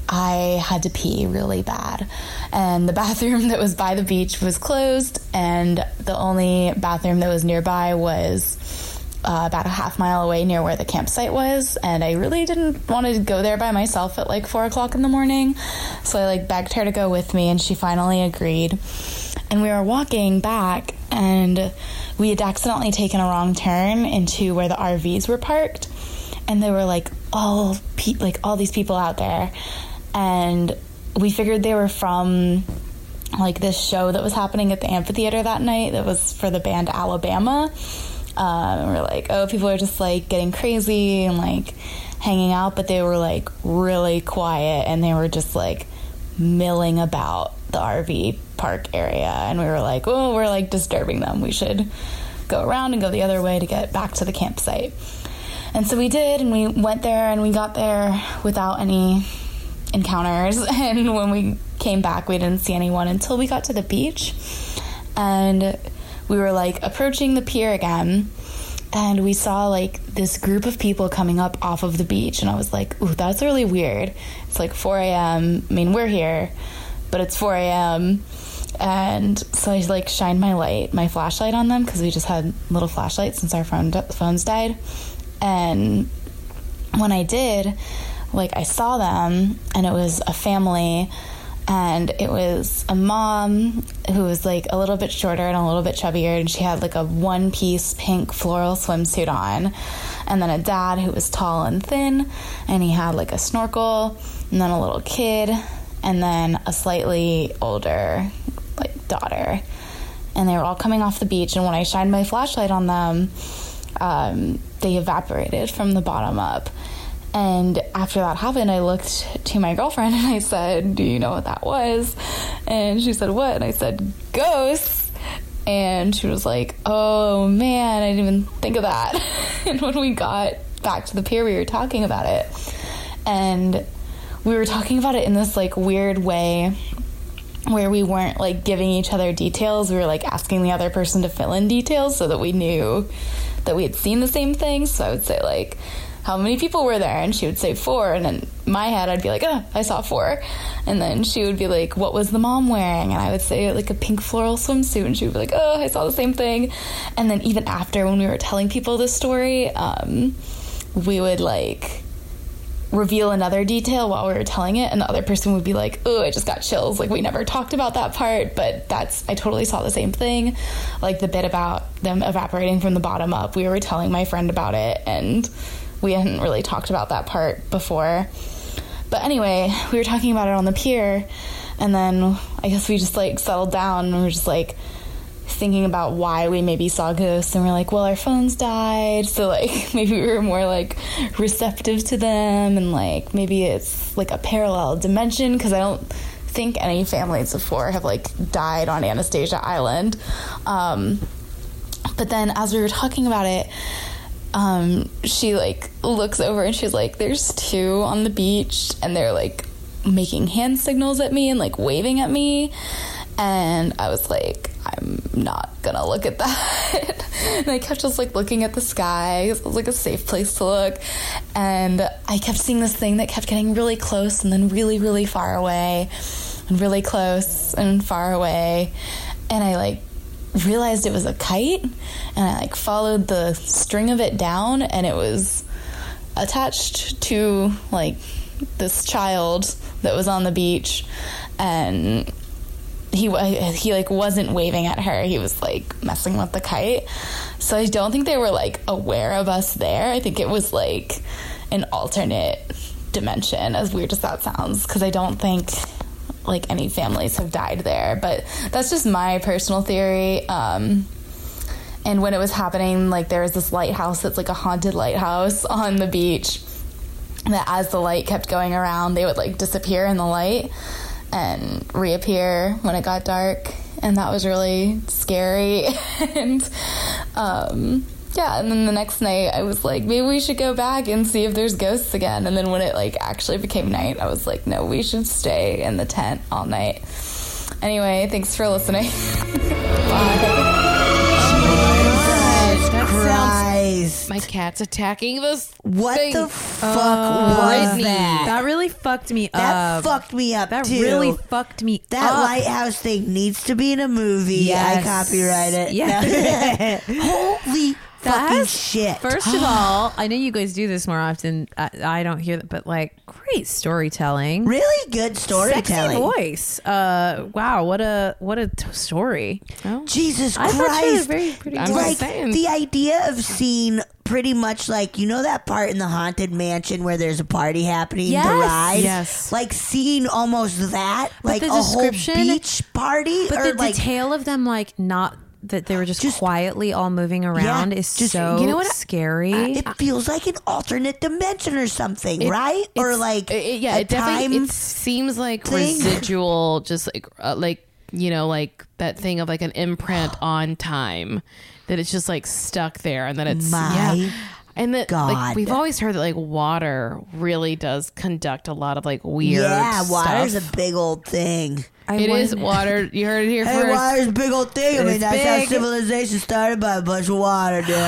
I had to pee really bad. And the bathroom that was by the beach was closed and the only bathroom that was nearby was Uh, about a half mile away near where the campsite was, and I really didn't want to go there by myself at like four o'clock in the morning, so I like begged her to go with me and she finally agreed. And we were walking back and we had accidentally taken a wrong turn into where the R Vs were parked, and there were like all pe- like all these people out there, and we figured they were from like this show that was happening at the amphitheater that night that was for the band Alabama. Um, we're like, oh, people are just like getting crazy and like hanging out, but they were like really quiet and they were just like milling about the R V park area, and we were like, oh, we're like disturbing them, we should go around and go the other way to get back to the campsite. And so we did, and we went there and we got there without any encounters, and when we came back we didn't see anyone until we got to the beach. And we were like approaching the pier again, and we saw like this group of people coming up off of the beach, and I was like, ooh, that's really weird. It's like four a.m. I mean, we're here, but it's four a.m. And so I like shined my light, my flashlight on them, because we just had little flashlights since our phone phones died. And when I did, like I saw them, and it was a family. And it was a mom who was like a little bit shorter and a little bit chubbier, and she had like a one-piece pink floral swimsuit on. And then a dad who was tall and thin, and he had like a snorkel, and then a little kid, and then a slightly older like daughter. And they were all coming off the beach, and when I shined my flashlight on them, um, they evaporated from the bottom up. And after that happened, I looked to my girlfriend and I said, do you know what that was? And she said, what? And I said, ghosts. And she was like, oh man, I didn't even think of that. And when we got back to the pier, we were talking about it. And we were talking about it in this like weird way where we weren't like giving each other details. We were like asking the other person to fill in details so that we knew that we had seen the same thing. So I would say like, how many people were there? And she would say four. And in my head, I'd be like, oh, I saw four. And then she would be like, what was the mom wearing? And I would say like a pink floral swimsuit. And she would be like, oh, I saw the same thing. And then even after, when we were telling people this story, um, we would like reveal another detail while we were telling it, and the other person would be like, oh, I just got chills, like we never talked about that part. But that's, I totally saw the same thing, like the bit about them evaporating from the bottom up. We were telling my friend about it, and we hadn't really talked about that part before. But anyway, we were talking about it on the pier, and then I guess we just like settled down, and we were just like thinking about why we maybe saw ghosts, and we're like, well, our phones died, so like maybe we were more like receptive to them, and like maybe it's like a parallel dimension, because I don't think any families before have like died on Anastasia Island. Um, but then as we were talking about it, um, she like looks over and she's like, there's two on the beach, and they're like making hand signals at me and like waving at me. And I was like, I'm not gonna look at that. And I kept just like looking at the sky. It was like a safe place to look. And I kept seeing this thing that kept getting really close and then really, really far away, and really close and far away. And I like realized it was a kite, and I like followed the string of it down, and it was attached to like this child that was on the beach. And he he like wasn't waving at her, he was like messing with the kite. So I don't think they were like aware of us there. I think it was like an alternate dimension, as weird as that sounds, because I don't think like any families have died there. But that's just my personal theory. Um and when it was happening, like there was this lighthouse that's like a haunted lighthouse on the beach, that as the light kept going around, they would like disappear in the light and reappear when it got dark, and that was really scary. And um yeah, and then the next night I was like, maybe we should go back and see if there's ghosts again. And then when it like actually became night, I was like, no, we should stay in the tent all night. Anyway, thanks for listening. Bye. Christ. My cat's attacking this What thing. the fuck was Brittany. that? That really fucked me That up. fucked me up That too. really fucked me That up. lighthouse thing needs to be in a movie. Yes. I copyright it. Yeah. Holy fucking That's- shit. First of all, I know you guys do this more often. I, I don't hear that, but like, great storytelling. Really good storytelling. Sexy voice. Uh, wow, what a what a t- story. Oh. Jesus I thought you were Christ. very pretty. I'm good. Like just saying. the idea of seeing pretty much like, you know that part in the Haunted Mansion where there's a party happening, Yes. the ride? Yes. Like seeing almost that, But like the a whole description- beach party. But or the like, detail of them, like not that they were just, Just- quietly all moving around, Yeah, is just- so you know what? scary. it feels like an alternate dimension or something, It- right? Or it's- like it- it- yeah, a it definitely time it seems like thing. residual, just like uh, like you know, like that thing of like an imprint on time, that it's just like stuck there, and then it's My yeah. And that like God. we've always heard that like water really does conduct a lot of like weird Yeah, water's stuff. a big old thing. I It is wonder- water. You heard it here Hey, first. water's a big old thing. I It mean, is that's how big. civilization started, by a bunch of water, dude.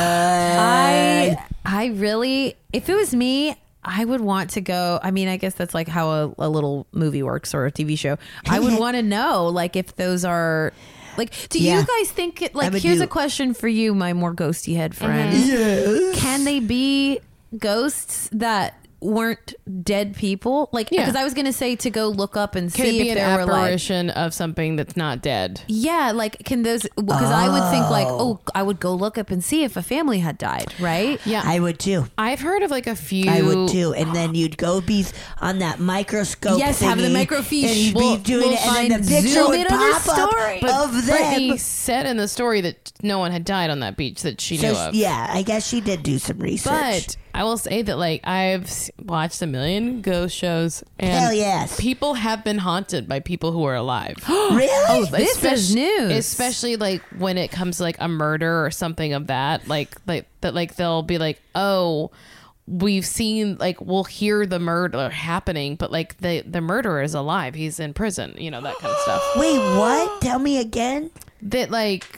I I really, if it was me, I would want to go. I mean, I guess that's like how a, a little movie works or a T V show. I would want to know, like, if those are, like, do Yeah. you guys think, it, I like, would here's do- a question for you, my more ghosty head friend. Yes. Can they be ghosts that weren't dead people? Like, Yeah. because I was going to say to go look up and Could see it be if an there were, like, apparition of something that's not dead? yeah, like, can those, because I would think, like, oh, I would go look up and see if a family had died, right? Yeah, I would too. I've heard of like a few. I would too. And then you'd go be on that microscope. Yes, have the thingy, microfiche. And you'd We'll- be doing we'll it, and then find- the picture zoom would in on their pop up story. But of them. Brittany said in the story that no one had died on that beach that she So, knew of. yeah, I guess she did do some research. But I will say that like I've s- watched a million ghost shows, and Hell yes. people have been haunted by people who are alive. Really? Oh, this is Especially- news. especially like when it comes to like a murder or something of that, like like that, like they'll be like, oh, we've seen, like we'll hear the murder happening, but like the the murderer is alive, he's in prison, you know, that kind of stuff. Wait, what? Tell me again. That like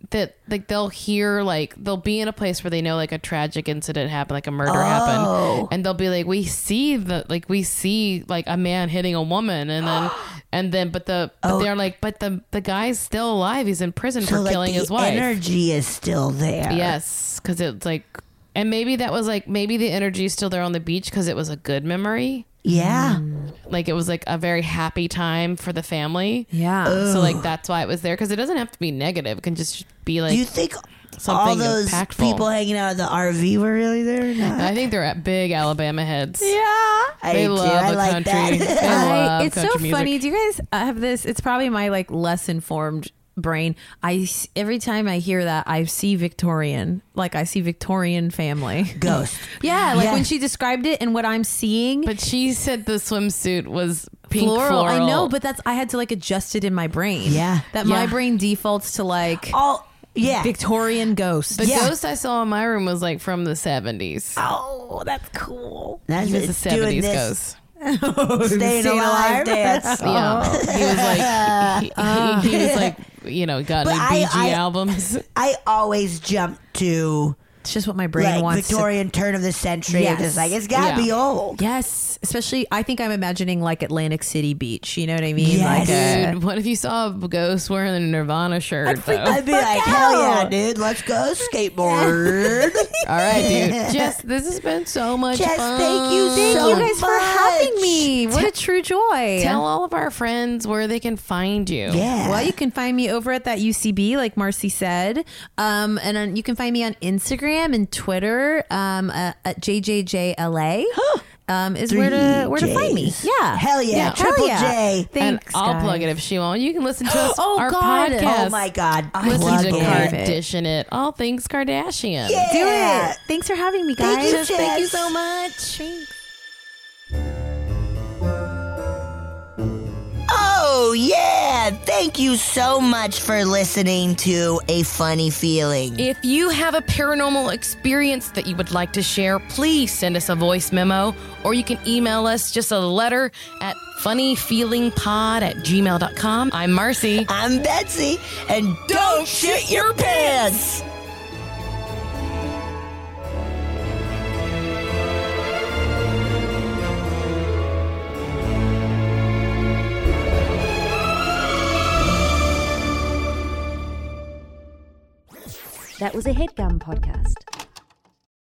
that like they'll hear like they'll be in a place where they know like a tragic incident happened, like a murder Oh. happened, and they'll be like, we see the like we see like a man hitting a woman, and then and then but the but Oh. they're like, but the the guy's still alive. He's in prison So for like killing the his wife. energy is still there. Yes, because it's like, and maybe that was like maybe the energy is still there on the beach because it was a good memory. Yeah. Like it was like a very happy time for the family. Yeah. So like that's why it was there, because it doesn't have to be negative. It can just be like Do you think all something those impactful. people hanging out at the R V were really there? Or not? I think they're at big Alabama heads. Yeah, I They do. love I the like country. that. They I, love it's so country music. funny. Do you guys have this? It's probably my like less informed brain. I s- every time I hear that, I see Victorian. Like I see Victorian family. Ghost. Yeah, like Yeah. when she described it and what I'm seeing. But she said the swimsuit was pink floral. floral. I know, but that's I had to like adjust it in my brain. Yeah. that my Yeah. brain defaults to like Oh, yeah. Victorian ghost. the Yeah. ghost I saw in my room was like from the seventies. Oh, that's cool. That's He was it. a seventies Doing this ghost. Staying alive dance. Yeah, he was like he, he, he was like you know got But any I- B G I- albums. I always jump to It's just what my brain like wants. to- Victorian turn of the century. Yes. It's just like it's gotta Yeah. be old. Yes, especially I think I'm imagining like Atlantic City Beach. You know what I mean? Yes. Like uh, Dude, what if you saw a ghost wearing a Nirvana shirt though? I'd be like, hell yeah, dude, let's go skateboard. All right, dude. Jess, this has been so much Jess, fun. thank you thank so you guys for having much. me. What a true joy. Tell all of our friends where they can find you. Yeah. Well, you can find me over at that U C B, like Marcy said, um, and then you can find me on Instagram and Twitter um, uh, at J J J L A. Um, is where to where to find me. J's. Yeah, Hell yeah. Yeah. Triple Hell yeah. J. And Thanks, I'll guys. plug it if she won't. You can listen to us. Oh, our God. podcast. Oh my God. Listen Plug to it. Kardashian it. All things Kardashian. Yeah. Do it. Thanks for having me, guys. Thank you, Jess. Thank you so much. Oh, yeah. Thank you so much for listening to A Funny Feeling. If you have a paranormal experience that you would like to share, please send us a voice memo, or you can email us just a letter at funnyfeelingpod at gmail dot com. I'm Marcy. I'm Betsy, and don't shit your pants. That was a HeadGum podcast.